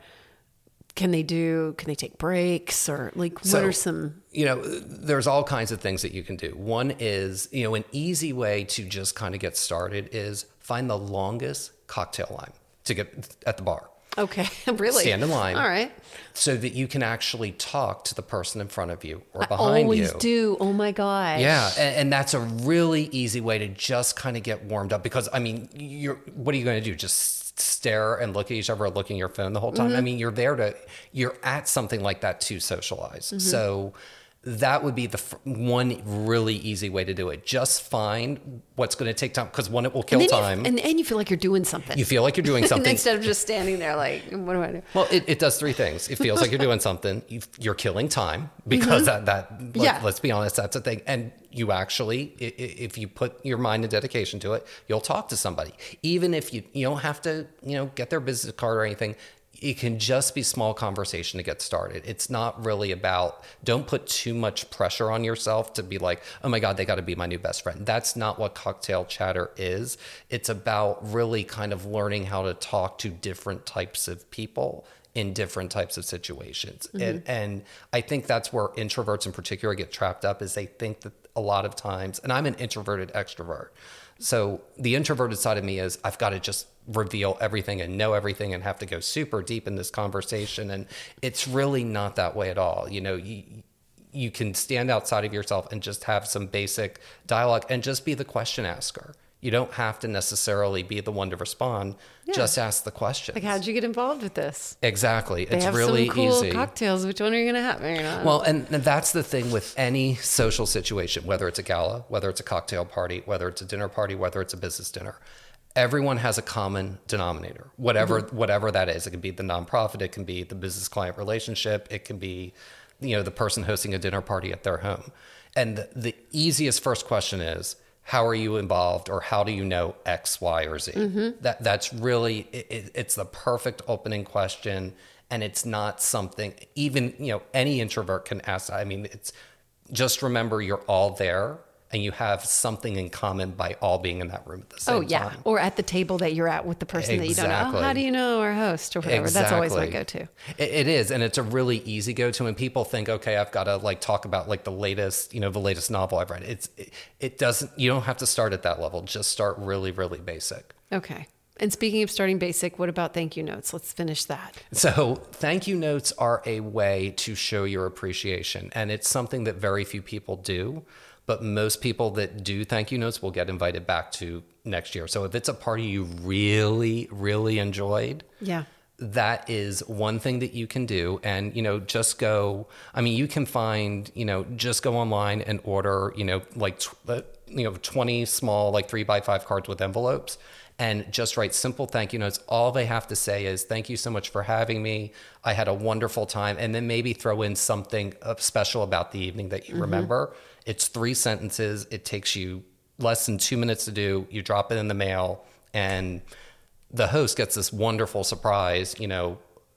can they do? Can they take breaks, or like what So, are some? You know, there's all kinds of things that you can do. One is, you know, an easy way to just kind of get started is find the longest cocktail line to get at the bar. Okay, really? Stand in line. All right. So that you can actually talk to the person in front of you or I behind always you. do. Oh my gosh. Yeah, and, and that's a really easy way to just kind of get warmed up because I mean, you're what are you going to do? Just stare and look at each other, looking at your phone the whole time? Mm-hmm. I mean, you're there to you're at something like that to socialize. Mm-hmm. So that would be the f- one really easy way to do it. Just find what's going to take time because one, it will kill and time. You, and, and you feel like you're doing something. You feel like you're doing something. Instead of just standing there like, what do I do? Well, it, it does three things. It feels like you're doing something. You, you're killing time because mm-hmm. that, that let, yeah. let's be honest, that's a thing. And you actually, if you put your mind and dedication to it, you'll talk to somebody. Even if you, you don't have to, you know, get their business card or anything. It can just be small conversation to get started. It's not really about, don't put too much pressure on yourself to be like, oh my God, they got to be my new best friend. That's not what cocktail chatter is. It's about really kind of learning how to talk to different types of people in different types of situations. Mm-hmm. And, and I think that's where introverts in particular get trapped up is they think that a lot of times, and I'm an introverted extrovert. So the introverted side of me is I've got to just reveal everything and know everything and have to go super deep in this conversation. And it's really not that way at all. You know, you, you can stand outside of yourself and just have some basic dialogue and just be the question asker. You don't have to necessarily be the one to respond. Yeah. Just ask the question. Like, how'd you get involved with this? Exactly. They it's have really some cool easy. cocktails. Which one are you going to have? You know? Well, and, and that's the thing with any social situation, whether it's a gala, whether it's a cocktail party, whether it's a dinner party, whether it's a business dinner. Everyone has a common denominator, whatever mm-hmm. whatever that is. It can be the nonprofit, it can be the business client relationship, it can be, you know, the person hosting a dinner party at their home. And the, the easiest first question is, how are you involved, or how do you know X, Y, or Z? Mm-hmm. That that's really it, it's the perfect opening question, and it's not something even you know any introvert can ask. I mean, it's just remember you're all there. And you have something in common by all being in that room at the same time. Oh, yeah. Time. Or at the table that you're at with the person exactly. that you don't know. Oh, how do you know our host or whatever? Exactly. That's always my go-to. It, it is. And it's a really easy go-to. And people think, okay, I've got to like talk about like the latest, you know, the latest novel I've read. It's, it, it doesn't, you don't have to start at that level. Just start really, really basic. Okay. And speaking of starting basic, what about thank you notes? Let's finish that. So thank you notes are a way to show your appreciation. And it's something that very few people do. But most people that do thank you notes will get invited back to next year. So if it's a party you really, really enjoyed, yeah, that is one thing that you can do. And, you know, just go, I mean, you can find, you know, just go online and order, you know, like, you know, twenty small, like three by five cards with envelopes. And just write simple thank you notes. All they have to say is, thank you so much for having me. I had a wonderful time. And then maybe throw in something special about the evening that you mm-hmm. remember. It's three sentences. It takes you less than two minutes to do. You drop it in the mail, and the host gets this wonderful surprise, you know,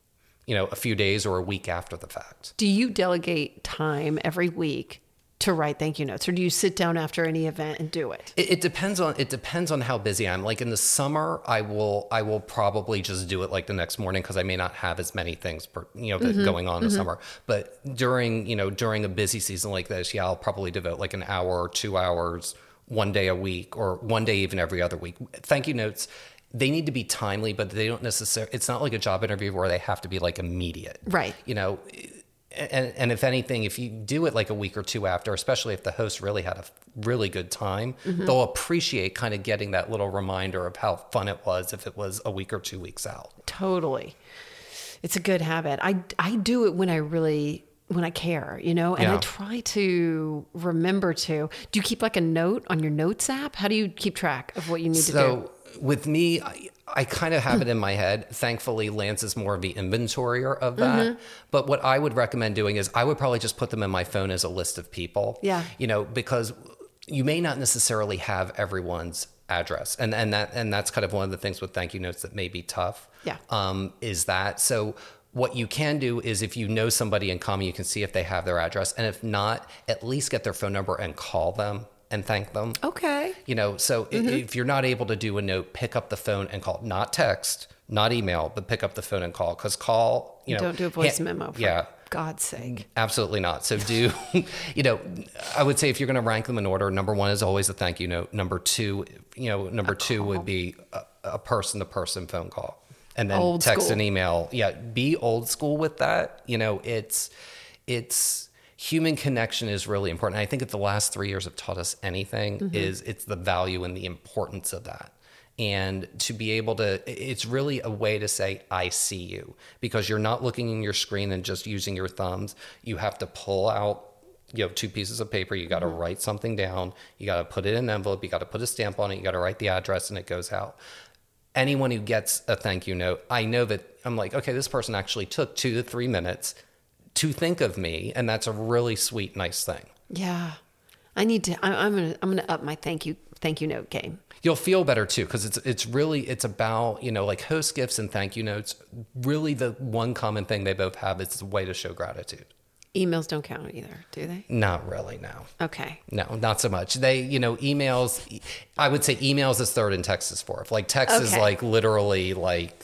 you know, a few days or a week after the fact. Do you delegate time every week to write thank you notes, or do you sit down after any event and do it? It, it depends on it depends on how busy I'm. Like in the summer, I will I will probably just do it like the next morning because I may not have as many things per, you know that Mm-hmm. going on in Mm-hmm. the summer. But during you know during a busy season like this, yeah, I'll probably devote like an hour or two hours one day a week, or one day even every other week. Thank you notes. They need to be timely, but they don't necessarily. It's not like a job interview where they have to be like immediate, Right. You know. And, and if anything, if you do it like a week or two after, especially if the host really had a really good time, Mm-hmm. they'll appreciate kind of getting that little reminder of how fun it was if it was a week or two weeks out. Totally. It's a good habit. I, I do it when I really, when I care, you know, and Yeah. I try to remember to. Do you keep like a note on your notes app? How do you keep track of what you need to do? So with me, I, I kind of have it in my head. Thankfully, Lance is more of the inventorier of that. Mm-hmm. But what I would recommend doing is I would probably just put them in my phone as a list of people. Yeah. You know, because you may not necessarily have everyone's address. And and that and that's kind of one of the things with thank you notes that may be tough. Yeah. Um, is that so what you can do is if you know somebody in common, you can see if they have their address. And if not, at least get their phone number and call them and thank them. Okay. You know, so Mm-hmm. i if you're not able to do a note, pick up the phone and call, not text, not email, but pick up the phone and call. Because call, you know, Don't do a voice ha- memo. For yeah, God's sake. absolutely not. So do, you know, I would say if you're going to rank them in order, number one is always a thank you note. Number two, you know, number two would be a, a person-to-person phone call, and then Old text school. and email. Yeah, be old school with that. You know, it's it's. Human connection is really important. I think if the last three years have taught us anything, Mm-hmm. is it's the value and the importance of that. And to be able to, it's really a way to say, I see you, because you're not looking in your screen and just using your thumbs. You have to pull out, you know, two pieces of paper. You got to Mm-hmm. write something down. You got to put it in an envelope. You got to put a stamp on it. You got to write the address, and it goes out. Anyone who gets a thank you note, I know that I'm like, okay, this person actually took two to three minutes to think of me, and that's a really sweet, nice thing. Yeah. I need to, I, I'm going to, I'm going to up my thank you, thank you note game. You'll feel better too, because it's it's really it's about, you know, like host gifts and thank you notes. Really, the one common thing they both have is a way to show gratitude. Emails don't count either, do they? Not really, no. Okay. No, not so much. They, you know, emails, I would say emails is third and text is fourth. Like text is Okay. like literally like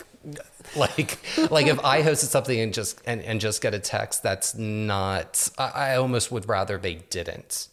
like like if I hosted something and just and, and just get a text, that's not, I, I almost would rather they didn't.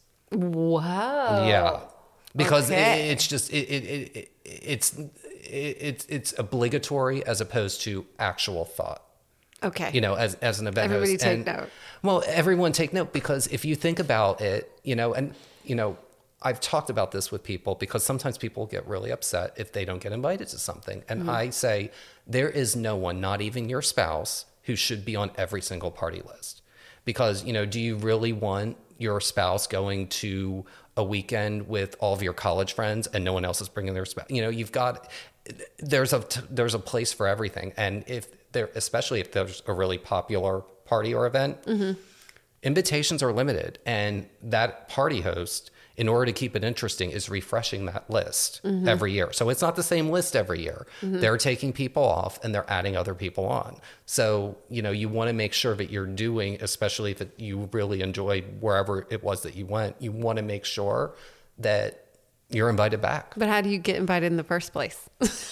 Wow. Yeah. Because Okay. it, it's just it, it, it, it it's it, it's it's obligatory as opposed to actual thought. Okay. You know, as as an event Everybody host. take And- note. Well, everyone take note, because if you think about it, you know, and you know, I've talked about this with people, because sometimes people get really upset if they don't get invited to something. And Mm-hmm. I say there is no one, not even your spouse, who should be on every single party list. Because, you know, do you really want your spouse going to a weekend with all of your college friends and no one else is bringing their spouse? You know, you've got, there's a, there's a place for everything. And if there, especially if there's a really popular party or event, Mm-hmm. invitations are limited. And that party host, in order to keep it interesting, is refreshing that list Mm-hmm. every year. So it's not the same list every year. They're taking people off and they're adding other people on. So, you know, you want to make sure that you're doing, especially if it, you really enjoyed wherever it was that you went, you want to make sure that you're invited back. But how do you get invited in the first place?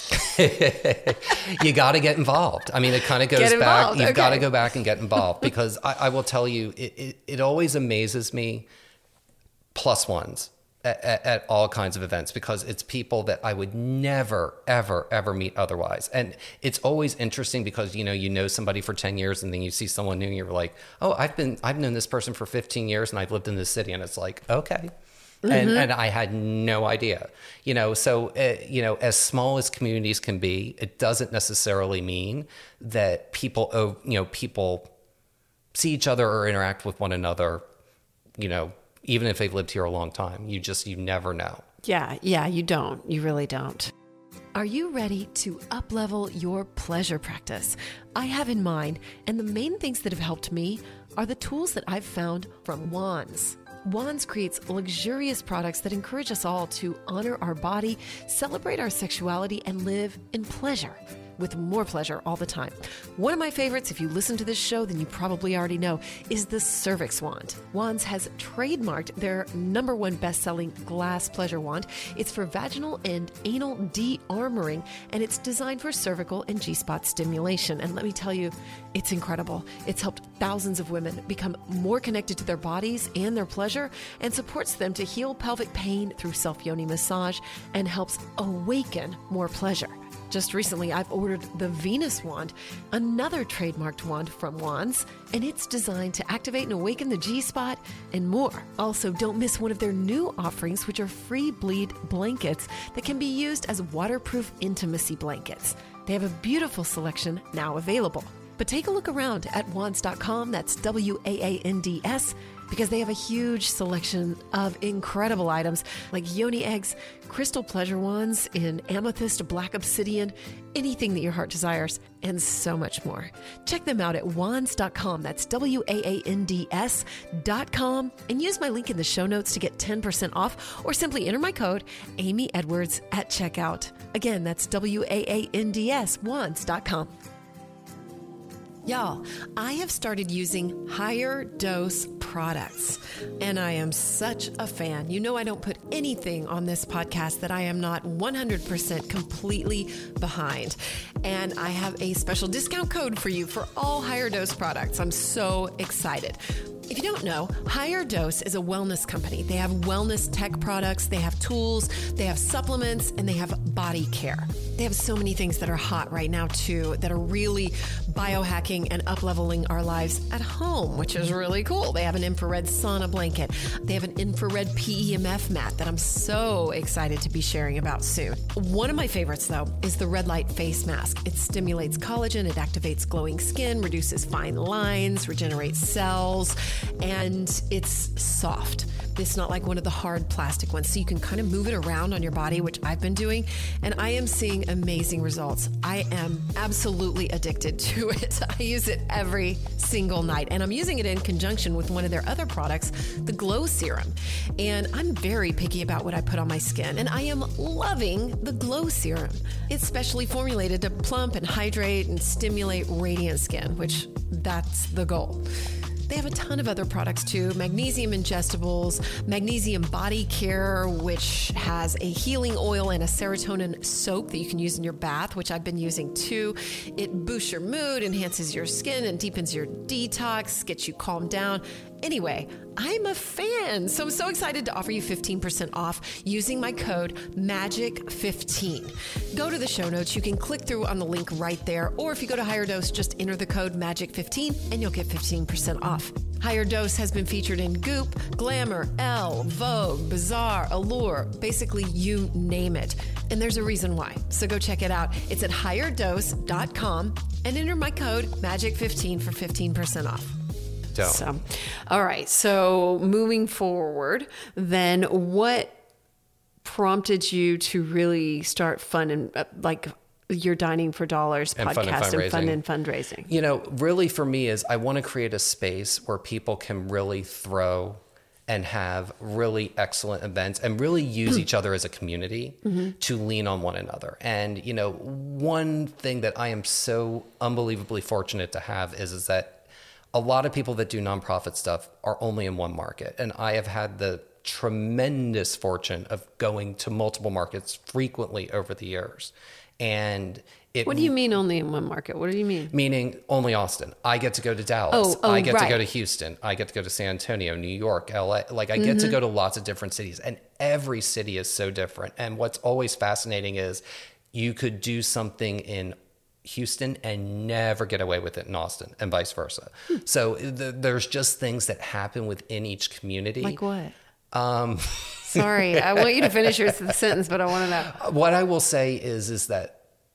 You got to get involved. I mean, it kind of goes Get back. involved, You've got to okay. go back and get involved, because I, I will tell you, it, it, it always amazes me, plus ones at, at, at all kinds of events, because it's people that I would never, ever, ever meet otherwise. And it's always interesting because, you know, you know somebody for ten years and then you see someone new and you're like, oh, I've been, I've known this person for fifteen years and I've lived in this city. And it's like, okay. And, and I had no idea, you know, so, uh, you know, as small as communities can be, it doesn't necessarily mean that people, oh, you know, people see each other or interact with one another, you know, even if they've lived here a long time. You just, you never know. Yeah, yeah, you don't. You really don't. Are you ready to up-level your pleasure practice? I have in mind, and the main things that have helped me are the tools that I've found from Wands. Wands creates luxurious products that encourage us all to honor our body, celebrate our sexuality, and live in pleasure. with more pleasure all the time. One of my favorites, if you listen to this show, then you probably already know, is the Cervix wand. Wands has trademarked their number one best-selling glass pleasure wand. It's for vaginal and anal de-armoring, and it's designed for cervical and G-spot stimulation. And let me tell you, it's incredible. It's helped thousands of women become more connected to their bodies and their pleasure, and supports them to heal pelvic pain through self-yoni massage, and helps awaken more pleasure. Just recently, I've ordered the Venus wand, another trademarked wand from Wands, and it's designed to activate and awaken the G-spot and more. Also, don't miss one of their new offerings, which are free bleed blankets that can be used as waterproof intimacy blankets. They have a beautiful selection now available. But take a look around at wands dot com, that's W A A N D S, because they have a huge selection of incredible items like yoni eggs, crystal pleasure wands in amethyst, black obsidian, anything that your heart desires, and so much more. Check them out at wands dot com, that's W A A N D S dot com, and use my link in the show notes to get ten percent off, or simply enter my code Amy Edwards at checkout. Again, that's W A A N D S, wands dot com. Y'all, I have started using higher dose products, and I am such a fan. You know, I don't put anything on this podcast that I am not one hundred percent completely behind. And I have a special discount code for you for all higher dose products. I'm so excited. If you don't know, Higher Dose is a wellness company. They have wellness tech products, they have tools, they have supplements, and they have body care. They have so many things that are hot right now, too, that are really biohacking and up-leveling our lives at home, which is really cool. They have an infrared sauna blanket. They have an infrared P E M F mat that I'm so excited to be sharing about soon. One of my favorites, though, is the red light face mask. It stimulates collagen, it activates glowing skin, reduces fine lines, regenerates cells, and it's soft. It's not like one of the hard plastic ones, so you can kind of move it around on your body, which I've been doing, and I am seeing amazing results. I am absolutely addicted to it. I use it every single night, and I'm using it in conjunction with one of their other products, the Glow Serum. And I'm very picky about what I put on my skin, and I am loving the Glow Serum. It's specially formulated to plump and hydrate and stimulate radiant skin, which that's the goal. They have a ton of other products too. Magnesium ingestibles, magnesium body care, which has a healing oil and a serotonin soap that you can use in your bath, which I've been using too. It boosts your mood, enhances your skin, and deepens your detox, gets you calmed down. Anyway, I'm a fan, so I'm so excited to offer you fifteen percent off using my code magic fifteen. Go to the show notes. You can click through on the link right there, or if you go to Higher Dose, just enter the code magic fifteen and you'll get fifteen percent off. Higher Dose has been featured in Goop, Glamour, Elle, Vogue, Bazaar, Allure, basically you name it. And there's a reason why. So go check it out. It's at higher dose dot com and enter my code magic fifteen for fifteen percent off. So, all right. So moving forward, then what prompted you to really start fun and uh, like your Dining for Dollars and podcast fun and, and fun and fundraising? You know, really for me is I want to create a space where people can really throw and have really excellent events and really use each other as a community mm-hmm. to lean on one another. And, you know, one thing that I am so unbelievably fortunate to have is, is that a lot of people that do nonprofit stuff are only in one market. And I have had the tremendous fortune of going to multiple markets frequently over the years. And it, what do you mean only in one market? What do you mean? Meaning only Austin. I get to go to Dallas. Oh, oh, I get right. to go to Houston. I get to go to San Antonio, New York, L A. Like I get mm-hmm. to go to lots of different cities, and every city is so different. And what's always fascinating is you could do something in Houston and never get away with it in Austin, and vice versa. Hmm. So th- there's just things that happen within each community. Like what? Um, Sorry, I want you to finish your sentence, but I want to know. What I will say is, is that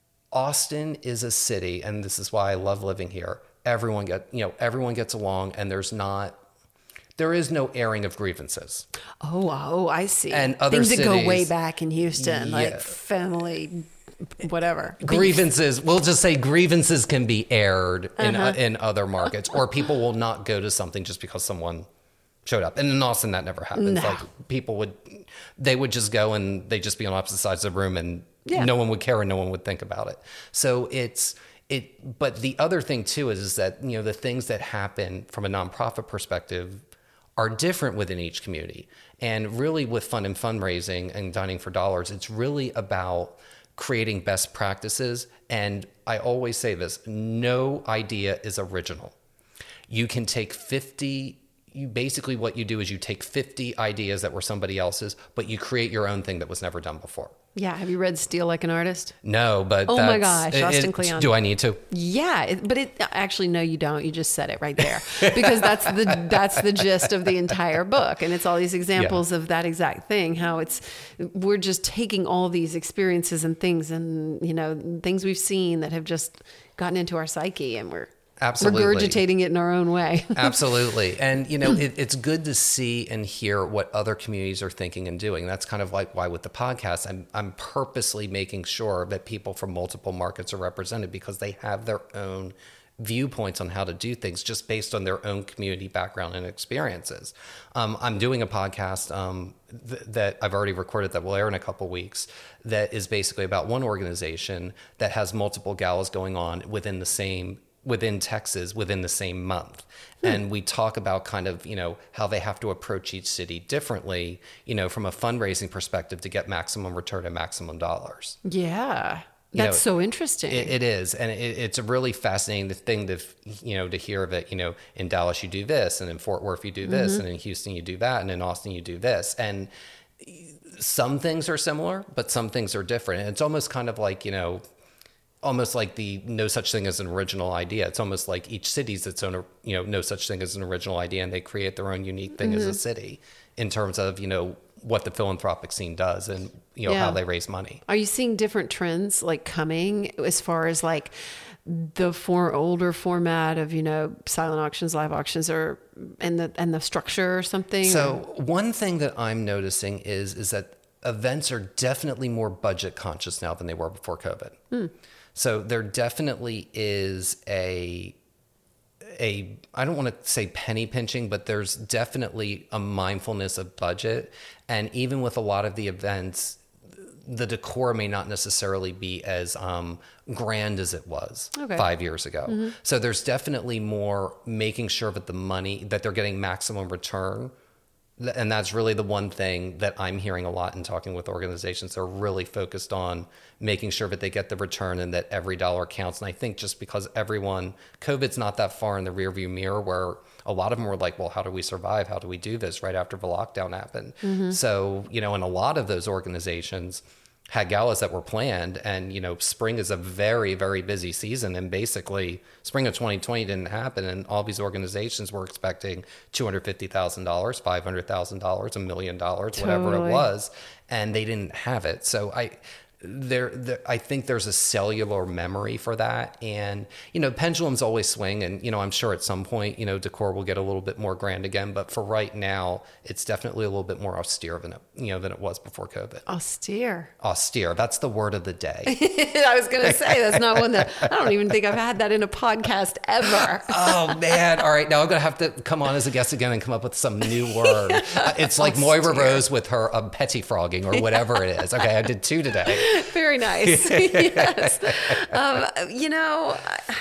Austin is a city, and this is why I love living here. Everyone get, you know, everyone gets along, and there's not, there is no airing of grievances. Oh, oh, I see. And other things cities, that go way back in Houston, yeah. like family, whatever. Grievances, we'll just say grievances can be aired in Uh-huh. uh, in other markets, or people will not go to something just because someone showed up. And in Austin, that never happens. No. Like people would, they would just go and they'd just be on opposite sides of the room and Yeah. no one would care and no one would think about it. So it's, it, but the other thing too is, is that, you know, the things that happen from a nonprofit perspective are different within each community. And really with fun and fundraising and Dining for Dollars, it's really about creating best practices. And I always say this, no idea is original. You can take fifty, you basically what you do is you take fifty ideas that were somebody else's, but you create your own thing that was never done before. Yeah. Have you read Steal Like an Artist? No, but Oh that's, my gosh, it- Austin it- Kleon. do I need to? Yeah, it, but it actually no, you don't. You just said it right there because that's the that's the gist of the entire book, and it's all these examples Yeah. of that exact thing. How it's we're just taking all these experiences and things, and you know things we've seen that have just gotten into our psyche, and we're Absolutely. regurgitating it in our own way. Absolutely. And, you know, it, it's good to see and hear what other communities are thinking and doing. That's kind of like why with the podcast, I'm, I'm purposely making sure that people from multiple markets are represented because they have their own viewpoints on how to do things just based on their own community background and experiences. Um, I'm doing a podcast um, th- that I've already recorded that will air in a couple weeks that is basically about one organization that has multiple galas going on within the same within Texas within the same month. Hmm. And we talk about kind of, you know, how they have to approach each city differently, you know, from a fundraising perspective to get maximum return and maximum dollars. Yeah. You That's know, so interesting. It, it is. And it, it's a really fascinating thing to, you know, to hear of it, you know, in Dallas you do this, and in Fort Worth you do this, mm-hmm. and in Houston you do that, and in Austin you do this. And some things are similar, but some things are different. And it's almost kind of like, you know, almost like the no such thing as an original idea. It's almost like each city's its own, you know, no such thing as an original idea, and they create their own unique thing mm-hmm. as a city in terms of, you know, what the philanthropic scene does and, you know, yeah. how they raise money. Are you seeing different trends like coming as far as like the for older format of, you know, silent auctions, live auctions, or and the and the structure or something? So or? One thing that I'm noticing is is that events are definitely more budget conscious now than they were before COVID. Hmm. So there definitely is a, a I don't want to say penny pinching, but there's definitely a mindfulness of budget. And even with a lot of the events, the decor may not necessarily be as um, grand as it was okay. five years ago. Mm-hmm. So there's definitely more making sure that the money, that they're getting maximum return. And that's really the one thing that I'm hearing a lot in talking with organizations. They're really focused on making sure that they get the return and that every dollar counts. And I think just because everyone, COVID's not that far in the rearview mirror where a lot of them were like, well, how do we survive? How do we do this right after the lockdown happened? Mm-hmm. So, you know, and a lot of those organizations had galas that were planned, and, you know, spring is a very, very busy season. And basically spring of twenty twenty didn't happen. And all these organizations were expecting two hundred fifty thousand dollars, five hundred thousand dollars, a million dollars, whatever totally. it was. And they didn't have it. So I, there, there, I think there's a cellular memory for that. And, you know, pendulums always swing, and, you know, I'm sure at some point, you know, decor will get a little bit more grand again, but for right now, it's definitely a little bit more austere than it, you know, than it was before COVID. Austere. Austere. That's the word of the day. I was going to say, that's not one that, I don't even think I've had that in a podcast ever. Oh man. All right. Now I'm going to have to come on as a guest again and come up with some new word. Uh, it's like austere. Moira Rose with her um, pettifrogging or whatever it is. Okay. I did two today. Very nice. Yes. Um, you know,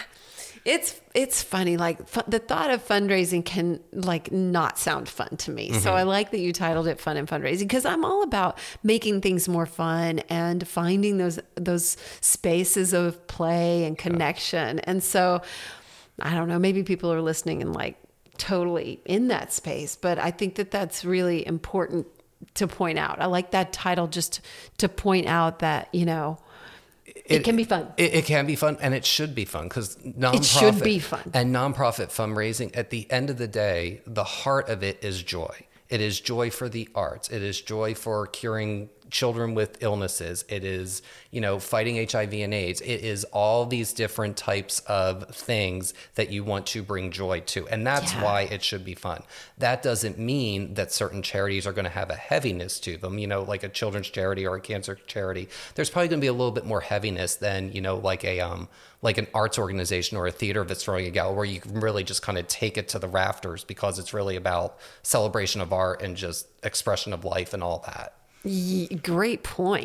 it's it's funny. Like f- the thought of fundraising can like not sound fun to me. Mm-hmm. So I like that you titled it "Fun and Fundraising" because I'm all about making things more fun and finding those those spaces of play and connection. Yeah. And so I don't know. Maybe people are listening and like totally in that space, but I think that that's really important to point out. I like that title just to point out that, you know, it, it can be fun. It, it can be fun, and it should be fun because nonprofit it should be fun. And nonprofit fundraising, at the end of the day, the heart of it is joy. It is joy for the arts. It is joy for curing children with illnesses. It is, you know, fighting H I V and AIDS. It is all these different types of things that you want to bring joy to. And that's yeah. why it should be fun. That doesn't mean that certain charities are going to have a heaviness to them, you know, like a children's charity or a cancer charity. There's probably going to be a little bit more heaviness than, you know, like a, um, like an arts organization or a theater that's throwing a gala where you can really just kind of take it to the rafters because it's really about celebration of art and just expression of life and all that. Great point.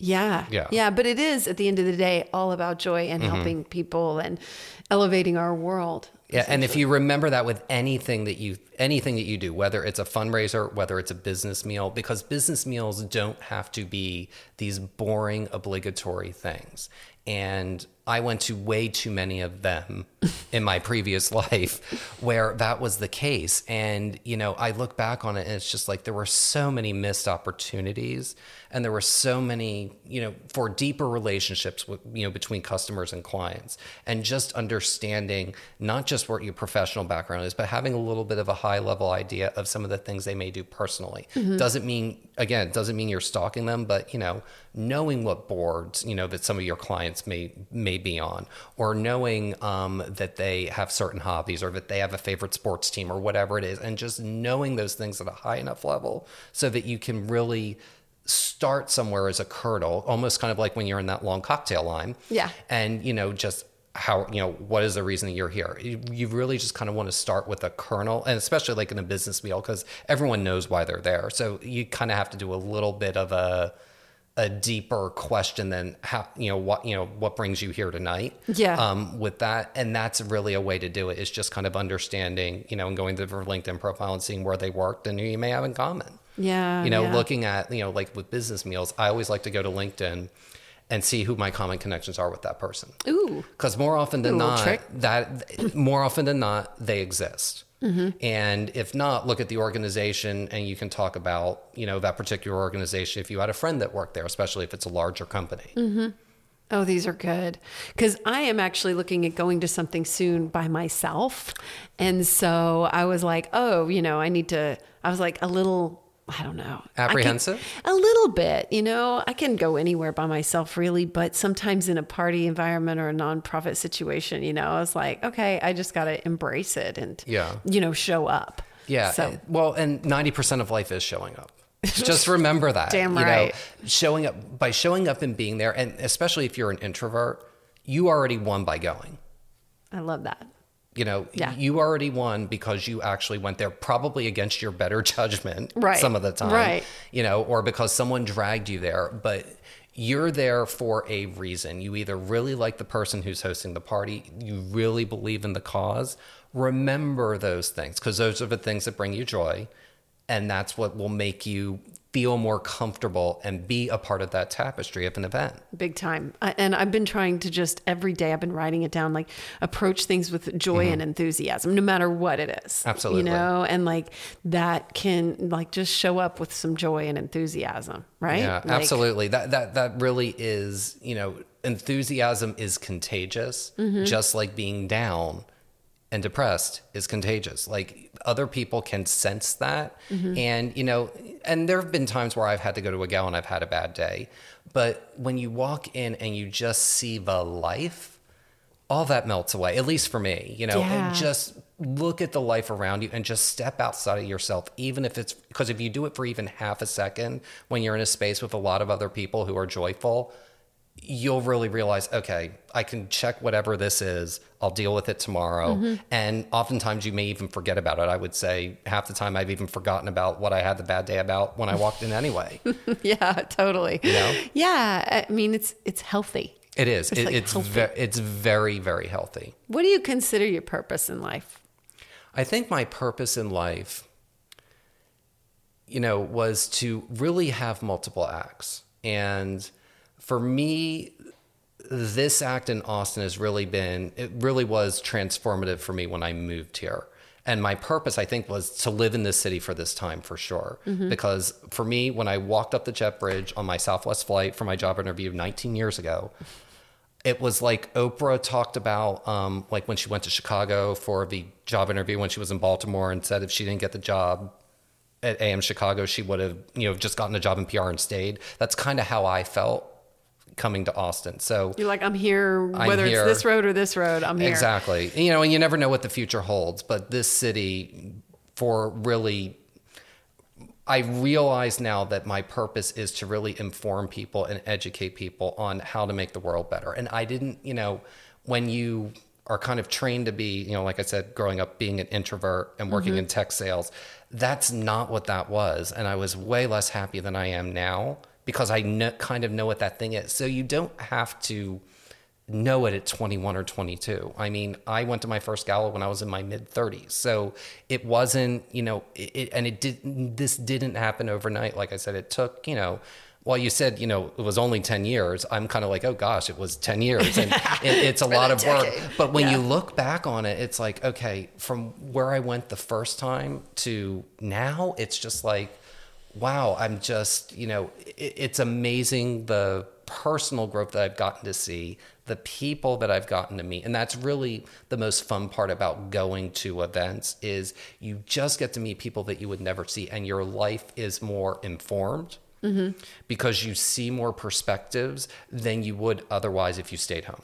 Yeah. Yeah. Yeah. But it is, at the end of the day, all about joy and Mm-hmm. helping people and elevating our world. Yeah, and if you remember that with anything that you anything that you do, whether it's a fundraiser, whether it's a business meal, because business meals don't have to be these boring, obligatory things. And I went to way too many of them in my previous life where that was the case. And, you know, I look back on it and it's just like there were so many missed opportunities, and there were so many, you know, for deeper relationships with, you know, between customers and clients, and just understanding not just what your professional background is, but having a little bit of a high level idea of some of the things they may do personally. Mm-hmm. Doesn't mean, again, doesn't mean you're stalking them, but, you know, knowing what boards, you know, that some of your clients may may be on, or knowing um, that they have certain hobbies, or that they have a favorite sports team, or whatever it is, and just knowing those things at a high enough level so that you can really start somewhere as a kernel, almost kind of like when you're in that long cocktail line. Yeah. And, you know, just how, you know, what is the reason that you're here? You, you really just kind of want to start with a kernel, and especially like in a business meal, because everyone knows why they're there. So you kind of have to do a little bit of a a deeper question than how, you know, what, you know, what brings you here tonight. Yeah. Um, with that. And that's really a way to do it, is just kind of understanding, you know, and going to their LinkedIn profile and seeing where they worked and who you may have in common. Yeah. You know, yeah. looking at, you know, like with business meals, I always like to go to LinkedIn and see who my common connections are with that person. Ooh. Because more often than Ooh, not, trick. that more often than not, they exist. Mm-hmm. And if not, look at the organization, and you can talk about, you know, that particular organization if you had a friend that worked there, especially if it's a larger company. Mm-hmm. Oh, these are good. Because I am actually looking at going to something soon by myself. And so I was like, oh, you know, I need to, I was like a little, I don't know. Apprehensive? I can, a little bit, you know, I can go anywhere by myself really, but sometimes in a party environment or a nonprofit situation, you know, I was like, okay, I just got to embrace it and, Yeah. you know, show up. Yeah. So, Well, and ninety percent of life is showing up. Just remember that. Damn you right. know, showing up, by showing up and being there, and especially if you're an introvert, you already won by going. I love that. You know, Yeah. you already won because you actually went there, probably against your better judgment Right. some of the time, Right. you know, or because someone dragged you there. But you're there for a reason. You either really like the person who's hosting the party, you really believe in the cause. Remember those things, because those are the things that bring you joy. And that's what will make you feel more comfortable and be a part of that tapestry of an event. Big time. I, and I've been trying to just every day, I've been writing it down, like approach things with joy Mm-hmm. and enthusiasm, no matter what it is. Absolutely. You know, and like that can like just show up with some joy and enthusiasm, right? Yeah, Like, absolutely. That that that really is, you know, enthusiasm is contagious, Mm-hmm. just like being down and depressed is contagious. Like other people can sense that. Mm-hmm. And, you know, and there have been times where I've had to go to a gala and I've had a bad day. But when you walk in and you just see the life, all that melts away, at least for me, you know, Yeah. and just look at the life around you and just step outside of yourself, even if it's, because if you do it for even half a second, when you're in a space with a lot of other people who are joyful, you'll really realize, okay, I can check whatever this is. I'll deal with it tomorrow. Mm-hmm. And oftentimes you may even forget about it. I would say half the time I've even forgotten about what I had the bad day about when I walked in anyway. Yeah, totally. You know? Yeah. I mean, it's, it's healthy. It is. It's It, like it's healthy. ve- it's very, very healthy. What do you consider your purpose in life? I think my purpose in life, you know, was to really have multiple acts. And for me, this act in Austin has really been, it really was transformative for me when I moved here. And my purpose, I think, was to live in this city for this time, for sure. Mm-hmm. Because for me, when I walked up the jet bridge on my Southwest flight for my job interview nineteen years ago, it was like Oprah talked about, um, like when she went to Chicago for the job interview when she was in Baltimore, and said if she didn't get the job at A M Chicago, she would have, you know, just gotten a job in P R and stayed. That's kind of how I felt coming to Austin. So You're like, I'm here, I'm whether here. it's this road or this road, I'm here. Exactly. You know, and you never know what the future holds, but this city, for really, I realize now that my purpose is to really inform people and educate people on how to make the world better. And I didn't, you know, when you are kind of trained to be, you know, like I said, growing up being an introvert and working mm-hmm. in tech sales, that's not what that was. And I was way less happy than I am now because I know, kind of know what that thing is. So you don't have to know it at twenty-one or twenty-two. I mean, I went to my first gala when I was in my mid thirties. So it wasn't, you know, it, and it didn't, this didn't happen overnight. Like I said, it took, you know, well, you said, you know, it was only ten years. I'm kind of like, oh gosh, it was ten years. And it, it's a lot of work. But when yeah. you look back on it, it's like, okay, from where I went the first time to now, it's just like, wow, I'm just, you know, it, it's amazing the personal growth that I've gotten to see, the people that I've gotten to meet. And that's really the most fun part about going to events is you just get to meet people that you would never see. And your life is more informed. Mm-hmm. Because you see more perspectives than you would otherwise if you stayed home.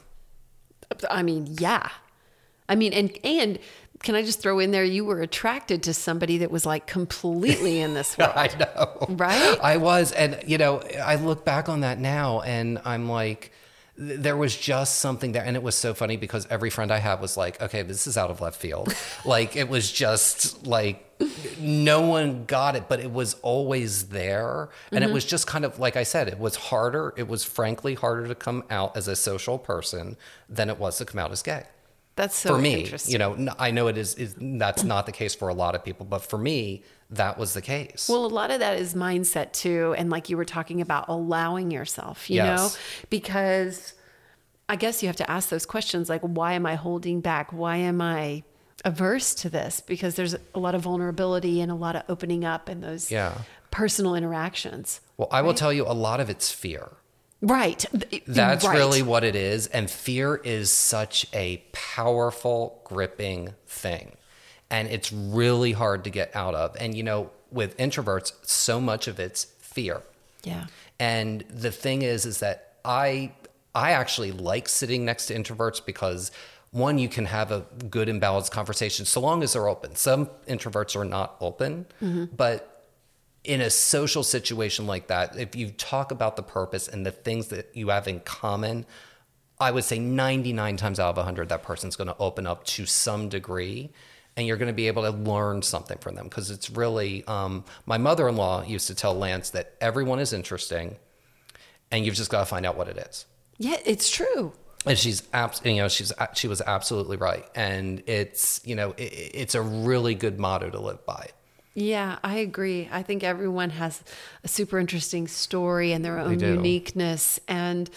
I mean, yeah. I mean, and and can I just throw in there, you were attracted to somebody that was like completely in this world. I know. Right? I was. And, you know, I look back on that now and I'm like, there was just something there. And it was so funny because every friend I had was like, okay, this is out of left field. Like, it was just like, no one got it, but it was always there. And mm-hmm. it was just kind of, like I said, it was harder. It was frankly harder to come out as a social person than it was to come out as gay. That's so for me, interesting. You know, I know it is, is, that's not the case for a lot of people, but for me, that was the case. Well, a lot of that is mindset too. And like you were talking about allowing yourself, you yes. know, because I guess you have to ask those questions. Like, why am I holding back? Why am I averse to this? Because there's a lot of vulnerability and a lot of opening up in those yeah. personal interactions. Well, I right? will tell you a lot of it's fear. Right. That's right. really what it is. And fear is such a powerful, gripping thing. And it's really hard to get out of. And, you know, with introverts, so much of it's fear. Yeah. And the thing is, is that I, I actually like sitting next to introverts because one, you can have a good and balanced conversation so long as they're open. Some introverts are not open, mm-hmm. but in a social situation like that, if you talk about the purpose and the things that you have in common, I would say ninety-nine times out of one hundred, that person's going to open up to some degree and you're going to be able to learn something from them. Because it's really, um, my mother-in-law used to tell Lance that everyone is interesting and you've just got to find out what it is. Yeah, it's true. And she's, abs- you know, she's, she was absolutely right. And it's, you know, it, it's a really good motto to live by. Yeah, I agree. I think everyone has a super interesting story and their own uniqueness, and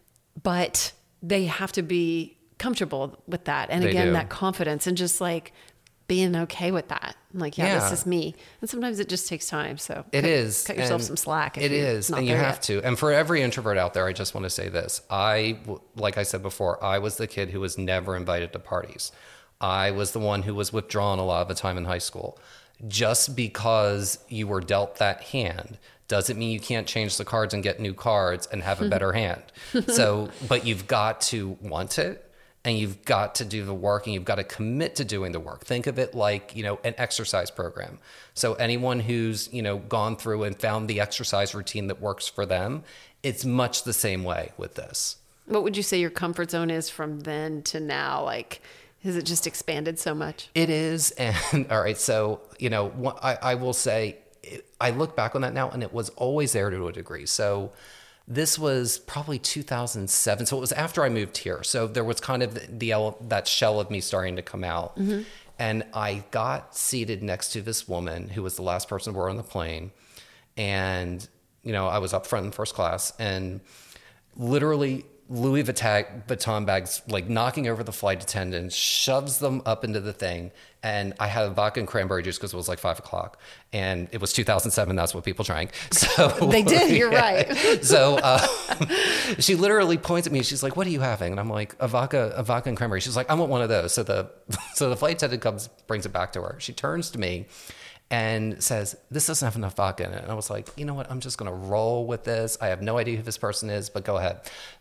but they have to be comfortable with that. And they again, do. that confidence and just like being okay with that. Like, yeah, yeah, this is me. And sometimes it just takes time. So it cut, is. cut yourself and some slack. If it is. And you have yet. to. And for every introvert out there, I just want to say this. I, like I said before, I was the kid who was never invited to parties. I was the one who was withdrawn a lot of the time in high school. Just because you were dealt that hand doesn't mean you can't change the cards and get new cards and have a better hand. So, but you've got to want it and you've got to do the work and you've got to commit to doing the work. Think of it like, you know, an exercise program. So anyone who's, you know, gone through and found the exercise routine that works for them, it's much the same way with this. What would you say your comfort zone is from then to now? Like, has it just expanded so much? It is. And all right. So, you know, I, I will say, I look back on that now and it was always there to a degree. So this was probably two thousand seven. So it was after I moved here. So there was kind of the, the that shell of me starting to come out. Mm-hmm. And I got seated next to this woman who was the last person to board on the plane. And, you know, I was up front in first class and literally Louis Vuitton bags, like knocking over the flight attendant, shoves them up into the thing. And I had a vodka and cranberry juice because it was like five o'clock and it was two thousand seven. That's what people drank. So they did. You're yeah. right. So uh, she literally points at me. She's like, "What are you having?" And I'm like, "A vodka, a vodka and cranberry." She's like, "I want one of those." So the, so the flight attendant comes, brings it back to her. She turns to me and says, "This doesn't have enough vodka in it." And I was like, you know what? I'm just going to roll with this. I have no idea who this person is, but go ahead.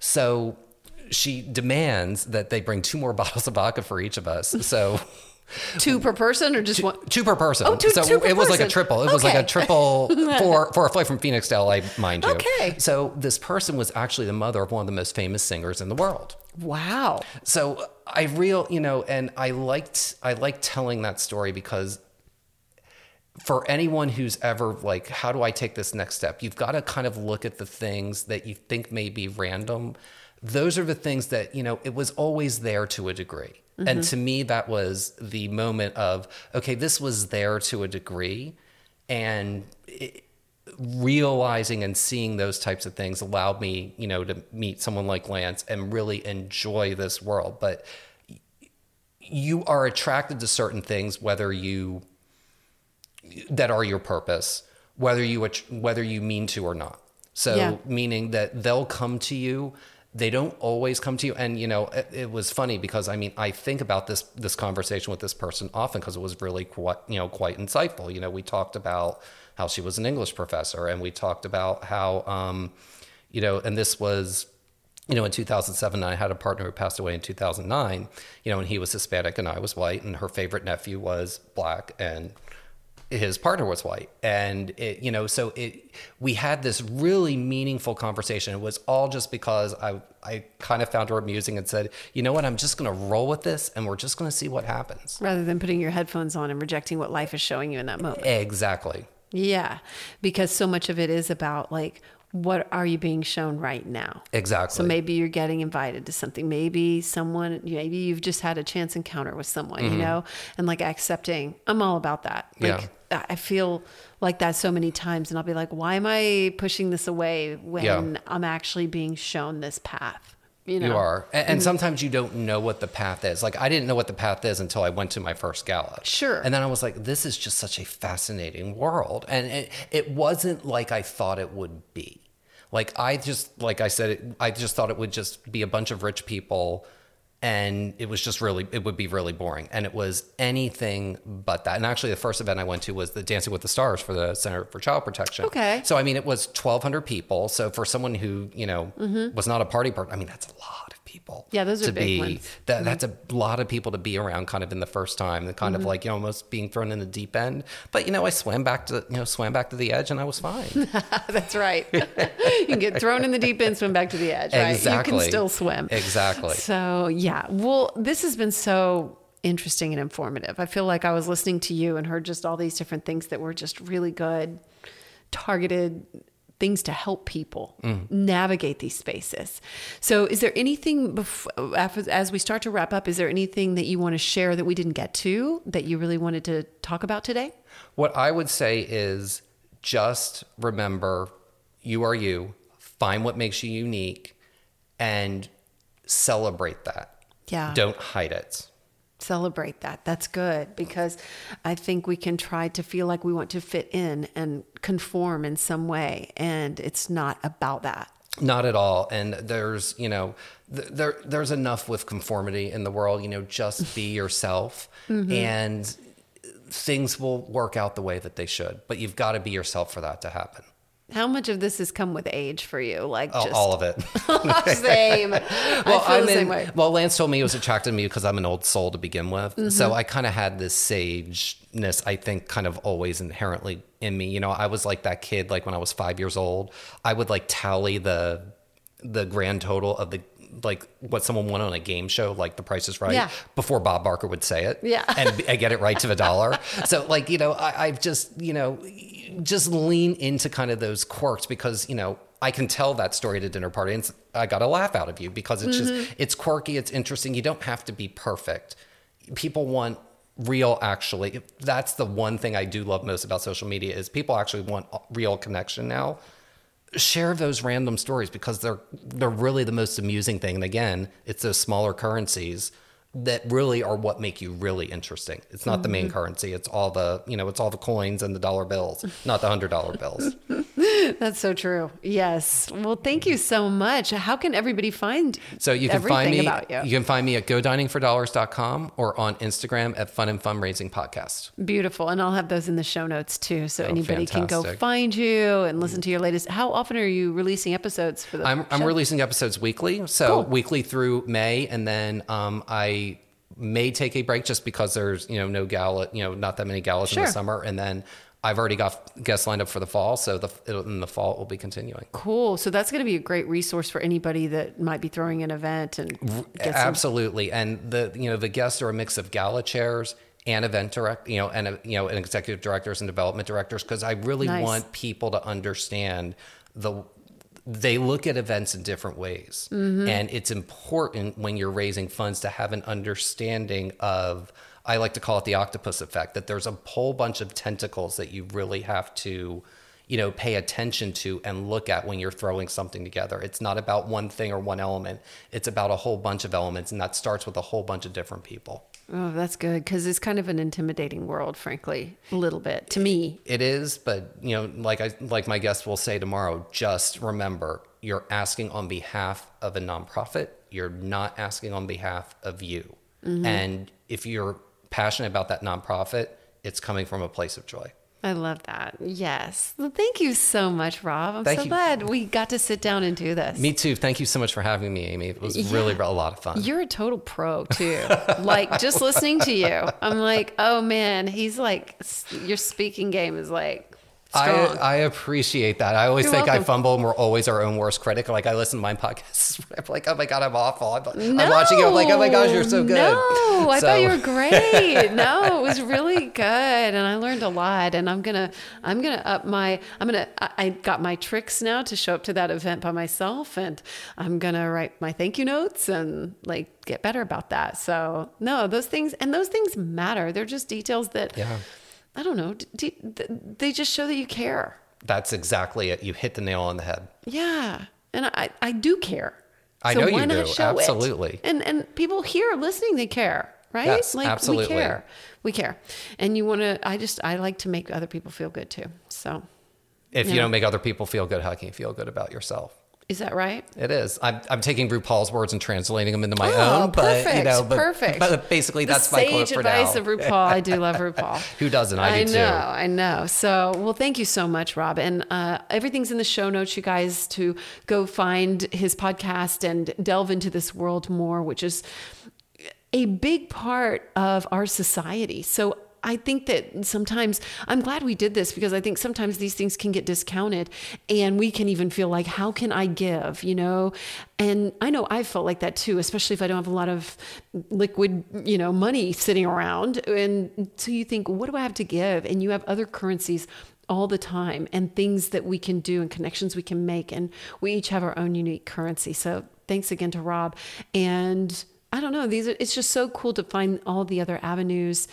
So she demands that they bring two more bottles of vodka for each of us. So two per person or just two, one? Two per person. Oh, two, so two per it was person. like a triple. It okay. was like a triple for, for a flight from Phoenix to L A, mind you. Okay. So this person was actually the mother of one of the most famous singers in the world. Wow. So I real, you know, and I liked, I liked telling that story because for anyone who's ever like, how do I take this next step? You've got to kind of look at the things that you think may be random. Those are the things that, you know, it was always there to a degree. Mm-hmm. And to me, that was the moment of, okay, this was there to a degree. And it, realizing and seeing those types of things allowed me, you know, to meet someone like Lance and really enjoy this world. But you are attracted to certain things, whether you, that are your purpose, whether you, whether you mean to or not. So yeah. meaning that they'll come to you. They don't always come to you. And, you know, it, it was funny because, I mean, I think about this this conversation with this person often because it was really quite, you know, quite insightful. You know, we talked about how she was an English professor, and we talked about how, um, you know, and this was, you know, in two thousand seven, I had a partner who passed away in two thousand nine, you know, and he was Hispanic and I was white, and her favorite nephew was black and his partner was white. And it, you know, so it, we had this really meaningful conversation. It was all just because I, I kind of found her amusing and said, you know what, I'm just going to roll with this and we're just going to see what happens. Rather than putting your headphones on and rejecting what life is showing you in that moment. Exactly. Yeah. Because so much of it is about like, what are you being shown right now? Exactly. So maybe you're getting invited to something. Maybe someone, maybe you've just had a chance encounter with someone, mm-hmm. you know, and like accepting, I'm all about that. Like, yeah. I feel like that so many times, and I'll be like, why am I pushing this away when yeah. I'm actually being shown this path? You know? You are. And, and sometimes you don't know what the path is. Like, I didn't know what the path is until I went to my first gala. Sure. And then I was like, this is just such a fascinating world. And it, it wasn't like I thought it would be. Like, I just, like I said, it, I just thought it would just be a bunch of rich people, and it was just really, it would be really boring. And it was anything but that. And actually, the first event I went to was the Dancing with the Stars for the Center for Child Protection. Okay. So, I mean, it was twelve hundred people. So for someone who, you know, mm-hmm. was not a party person, I mean, that's a lot of people. Yeah, those are to big be, ones. That, mm-hmm. That's a lot of people to be around kind of in the first time, the kind mm-hmm. of like, you know, almost being thrown in the deep end. But, you know, I swam back to, you know, swam back to the edge and I was fine. That's right. You can get thrown in the deep end, swim back to the edge, right? Exactly. You can still swim. Exactly. So, yeah. Well, this has been so interesting and informative. I feel like I was listening to you and heard just all these different things that were just really good, targeted things to help people mm. navigate these spaces. So is there anything, before, as we start to wrap up, is there anything that you want to share that we didn't get to that you really wanted to talk about today? What I would say is just remember you are you, find what makes you unique, and celebrate that. Yeah. Don't hide it. Celebrate that. That's good, because I think we can try to feel like we want to fit in and conform in some way, and it's not about that. Not at all. And there's, you know, th- there there's enough with conformity in the world. You know, just be yourself, mm-hmm. and things will work out the way that they should. But you've got to be yourself for that to happen. How much of this has come with age for you? Like oh, just all of it. Same. Well, I feel I'm the same in, way. Well, Lance told me he was attracted to me because I'm an old soul to begin with. Mm-hmm. So I kind of had this sageness, I think, kind of always inherently in me. You know, I was like that kid, like when I was five years old, I would like tally the the grand total of the like what someone won on a game show, like The Price is Right, yeah. before Bob Barker would say it. Yeah. And I get it right to the dollar. So like, you know, I, I've just, you know, just lean into kind of those quirks because, you know, I can tell that story at a dinner party and I got a laugh out of you because it's mm-hmm. just, it's quirky. It's interesting. You don't have to be perfect. People want real, actually. That's the one thing I do love most about social media is people actually want real connection now. Share those random stories because they're they're really the most amusing thing. And again, it's those smaller currencies that really are what make you really interesting. It's not mm-hmm. the main currency. It's all the, you know, it's all the coins and the dollar bills, not the hundred dollar bills. That's so true. Yes. Well, thank you so much. How can everybody find so you can everything find me, about you? You can find me at go dining for dollars dot com or on Instagram at Fun and Fundraising Podcast. Beautiful. And I'll have those in the show notes too. So oh, anybody fantastic. Can go find you and listen to your latest. How often are you releasing episodes for the I'm, show? I'm releasing episodes weekly. So cool. weekly through May. And then um, I may take a break just because there's, you know, no gala, you know, not that many galas sure. in the summer. And then I've already got guests lined up for the fall. So the, in the fall, it will be continuing. Cool. So that's going to be a great resource for anybody that might be throwing an event and get Absolutely. Some... And the, you know, the guests are a mix of gala chairs and event direct, you know, and, uh, you know, and executive directors and development directors, because I really Nice. want people to understand the, they look at events in different ways. Mm-hmm. And it's important when you're raising funds to have an understanding of, I like to call it the octopus effect, that there's a whole bunch of tentacles that you really have to, you know, pay attention to and look at when you're throwing something together. It's not about one thing or one element. It's about a whole bunch of elements. And that starts with a whole bunch of different people. Oh, that's good. Because it's kind of an intimidating world, frankly, a little bit to me. It is, but you know, like I, like my guest will say tomorrow, just remember, you're asking on behalf of a nonprofit. You're not asking on behalf of you. Mm-hmm. And if you're passionate about that nonprofit, it's coming from a place of joy. I love that. Yes. Well, thank you so much, Rob. I'm Thank so you. glad we got to sit down and do this. Me too. Thank you so much for having me, Amy. It was Yeah. really a lot of fun. You're a total pro too. Like just listening to you, I'm like, oh man, he's like, s- your speaking game is like I, strong. I appreciate that. I always You're think welcome. I fumble and we're always our own worst critic. Like I listen to my podcasts. I'm like, oh my God, I'm awful. I'm, No, I'm watching you. I'm like, oh my gosh, you're so good. No, I So- thought you were great. No, it was really good, and I learned a lot. And I'm gonna, I'm gonna up my, I'm gonna, I I got my tricks now to show up to that event by myself, and I'm gonna write my thank you notes and like get better about that. So no, those things and those things matter. They're just details that, Yeah. I don't know, d- d- they just show that you care. That's exactly it. You hit the nail on the head. Yeah, and I, I do care. I So know you why not do. show it? Absolutely. And and people here listening, they care, right? Yes, like absolutely. we care. We care. And you want to I just I like to make other people feel good too. So, If you Yeah. don't make other people feel good, how can you feel good about yourself? is that right? It is. I'm, I'm taking RuPaul's words and translating them into my Oh, own. But, perfect, you know, but, perfect. But basically, The that's my quote sage for now. advice of RuPaul. I do love RuPaul. Who doesn't? I, I do know, too. I know. So, well, thank you so much, Rob. And uh, everything's in the show notes, you guys, to go find his podcast and delve into this world more, which is a big part of our society. So I think that sometimes I'm glad we did this because I think sometimes these things can get discounted and we can even feel like, how can I give, you know? And I know I felt like that too, especially if I don't have a lot of liquid, you know, money sitting around. And so you think, what do I have to give? And you have other currencies all the time and things that we can do and connections we can make. And we each have our own unique currency. So thanks again to Rob. And I don't know, these are, it's just so cool to find all the other avenues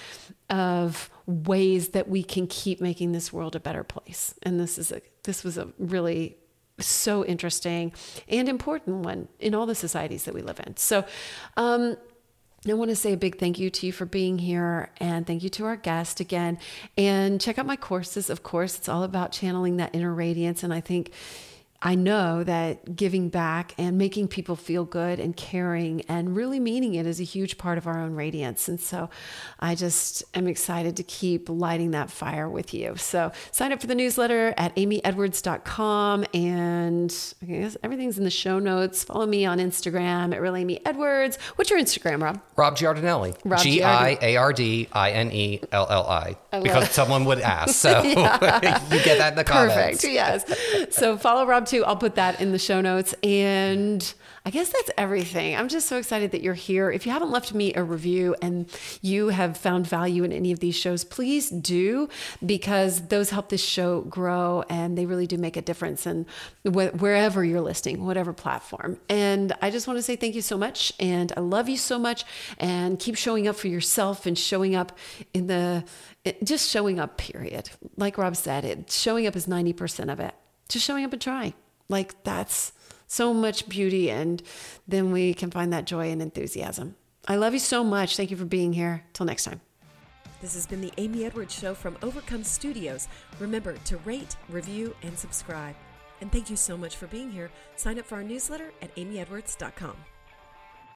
of ways that we can keep making this world a better place. And this is a, this was a really so interesting and important one in all the societies that we live in. So, um, I want to say a big thank you to you for being here, and thank you to our guest again. And check out my courses. Of course, it's all about channeling that inner radiance. And I think I know that giving back and making people feel good and caring and really meaning it is a huge part of our own radiance. And so I just am excited to keep lighting that fire with you. So sign up for the newsletter at amy edwards dot com, and I guess everything's in the show notes. Follow me on Instagram at Real Amy Edwards. What's your Instagram, Rob? Rob Giardinelli. Rob G I A R D I N E L L I. Because someone would ask. So you get that in the comments. Perfect. Yes. So follow Rob too. I'll put that in the show notes. And I guess that's everything. I'm just so excited that you're here. If you haven't left me a review and you have found value in any of these shows, please do, because those help this show grow and they really do make a difference in wh- wherever you're listening, whatever platform. And I just want to say thank you so much. And I love you so much, and keep showing up for yourself and showing up in the, it, just showing up, period. Like Rob said, it showing up is ninety percent of it. Just showing up and trying. Like that's so much beauty, and then we can find that joy and enthusiasm. I love you so much. Thank you for being here. Till next time. This has been the Amy Edwards Show from Overcome Studios. Remember to rate, review, and subscribe. And thank you so much for being here. Sign up for our newsletter at amy edwards dot com.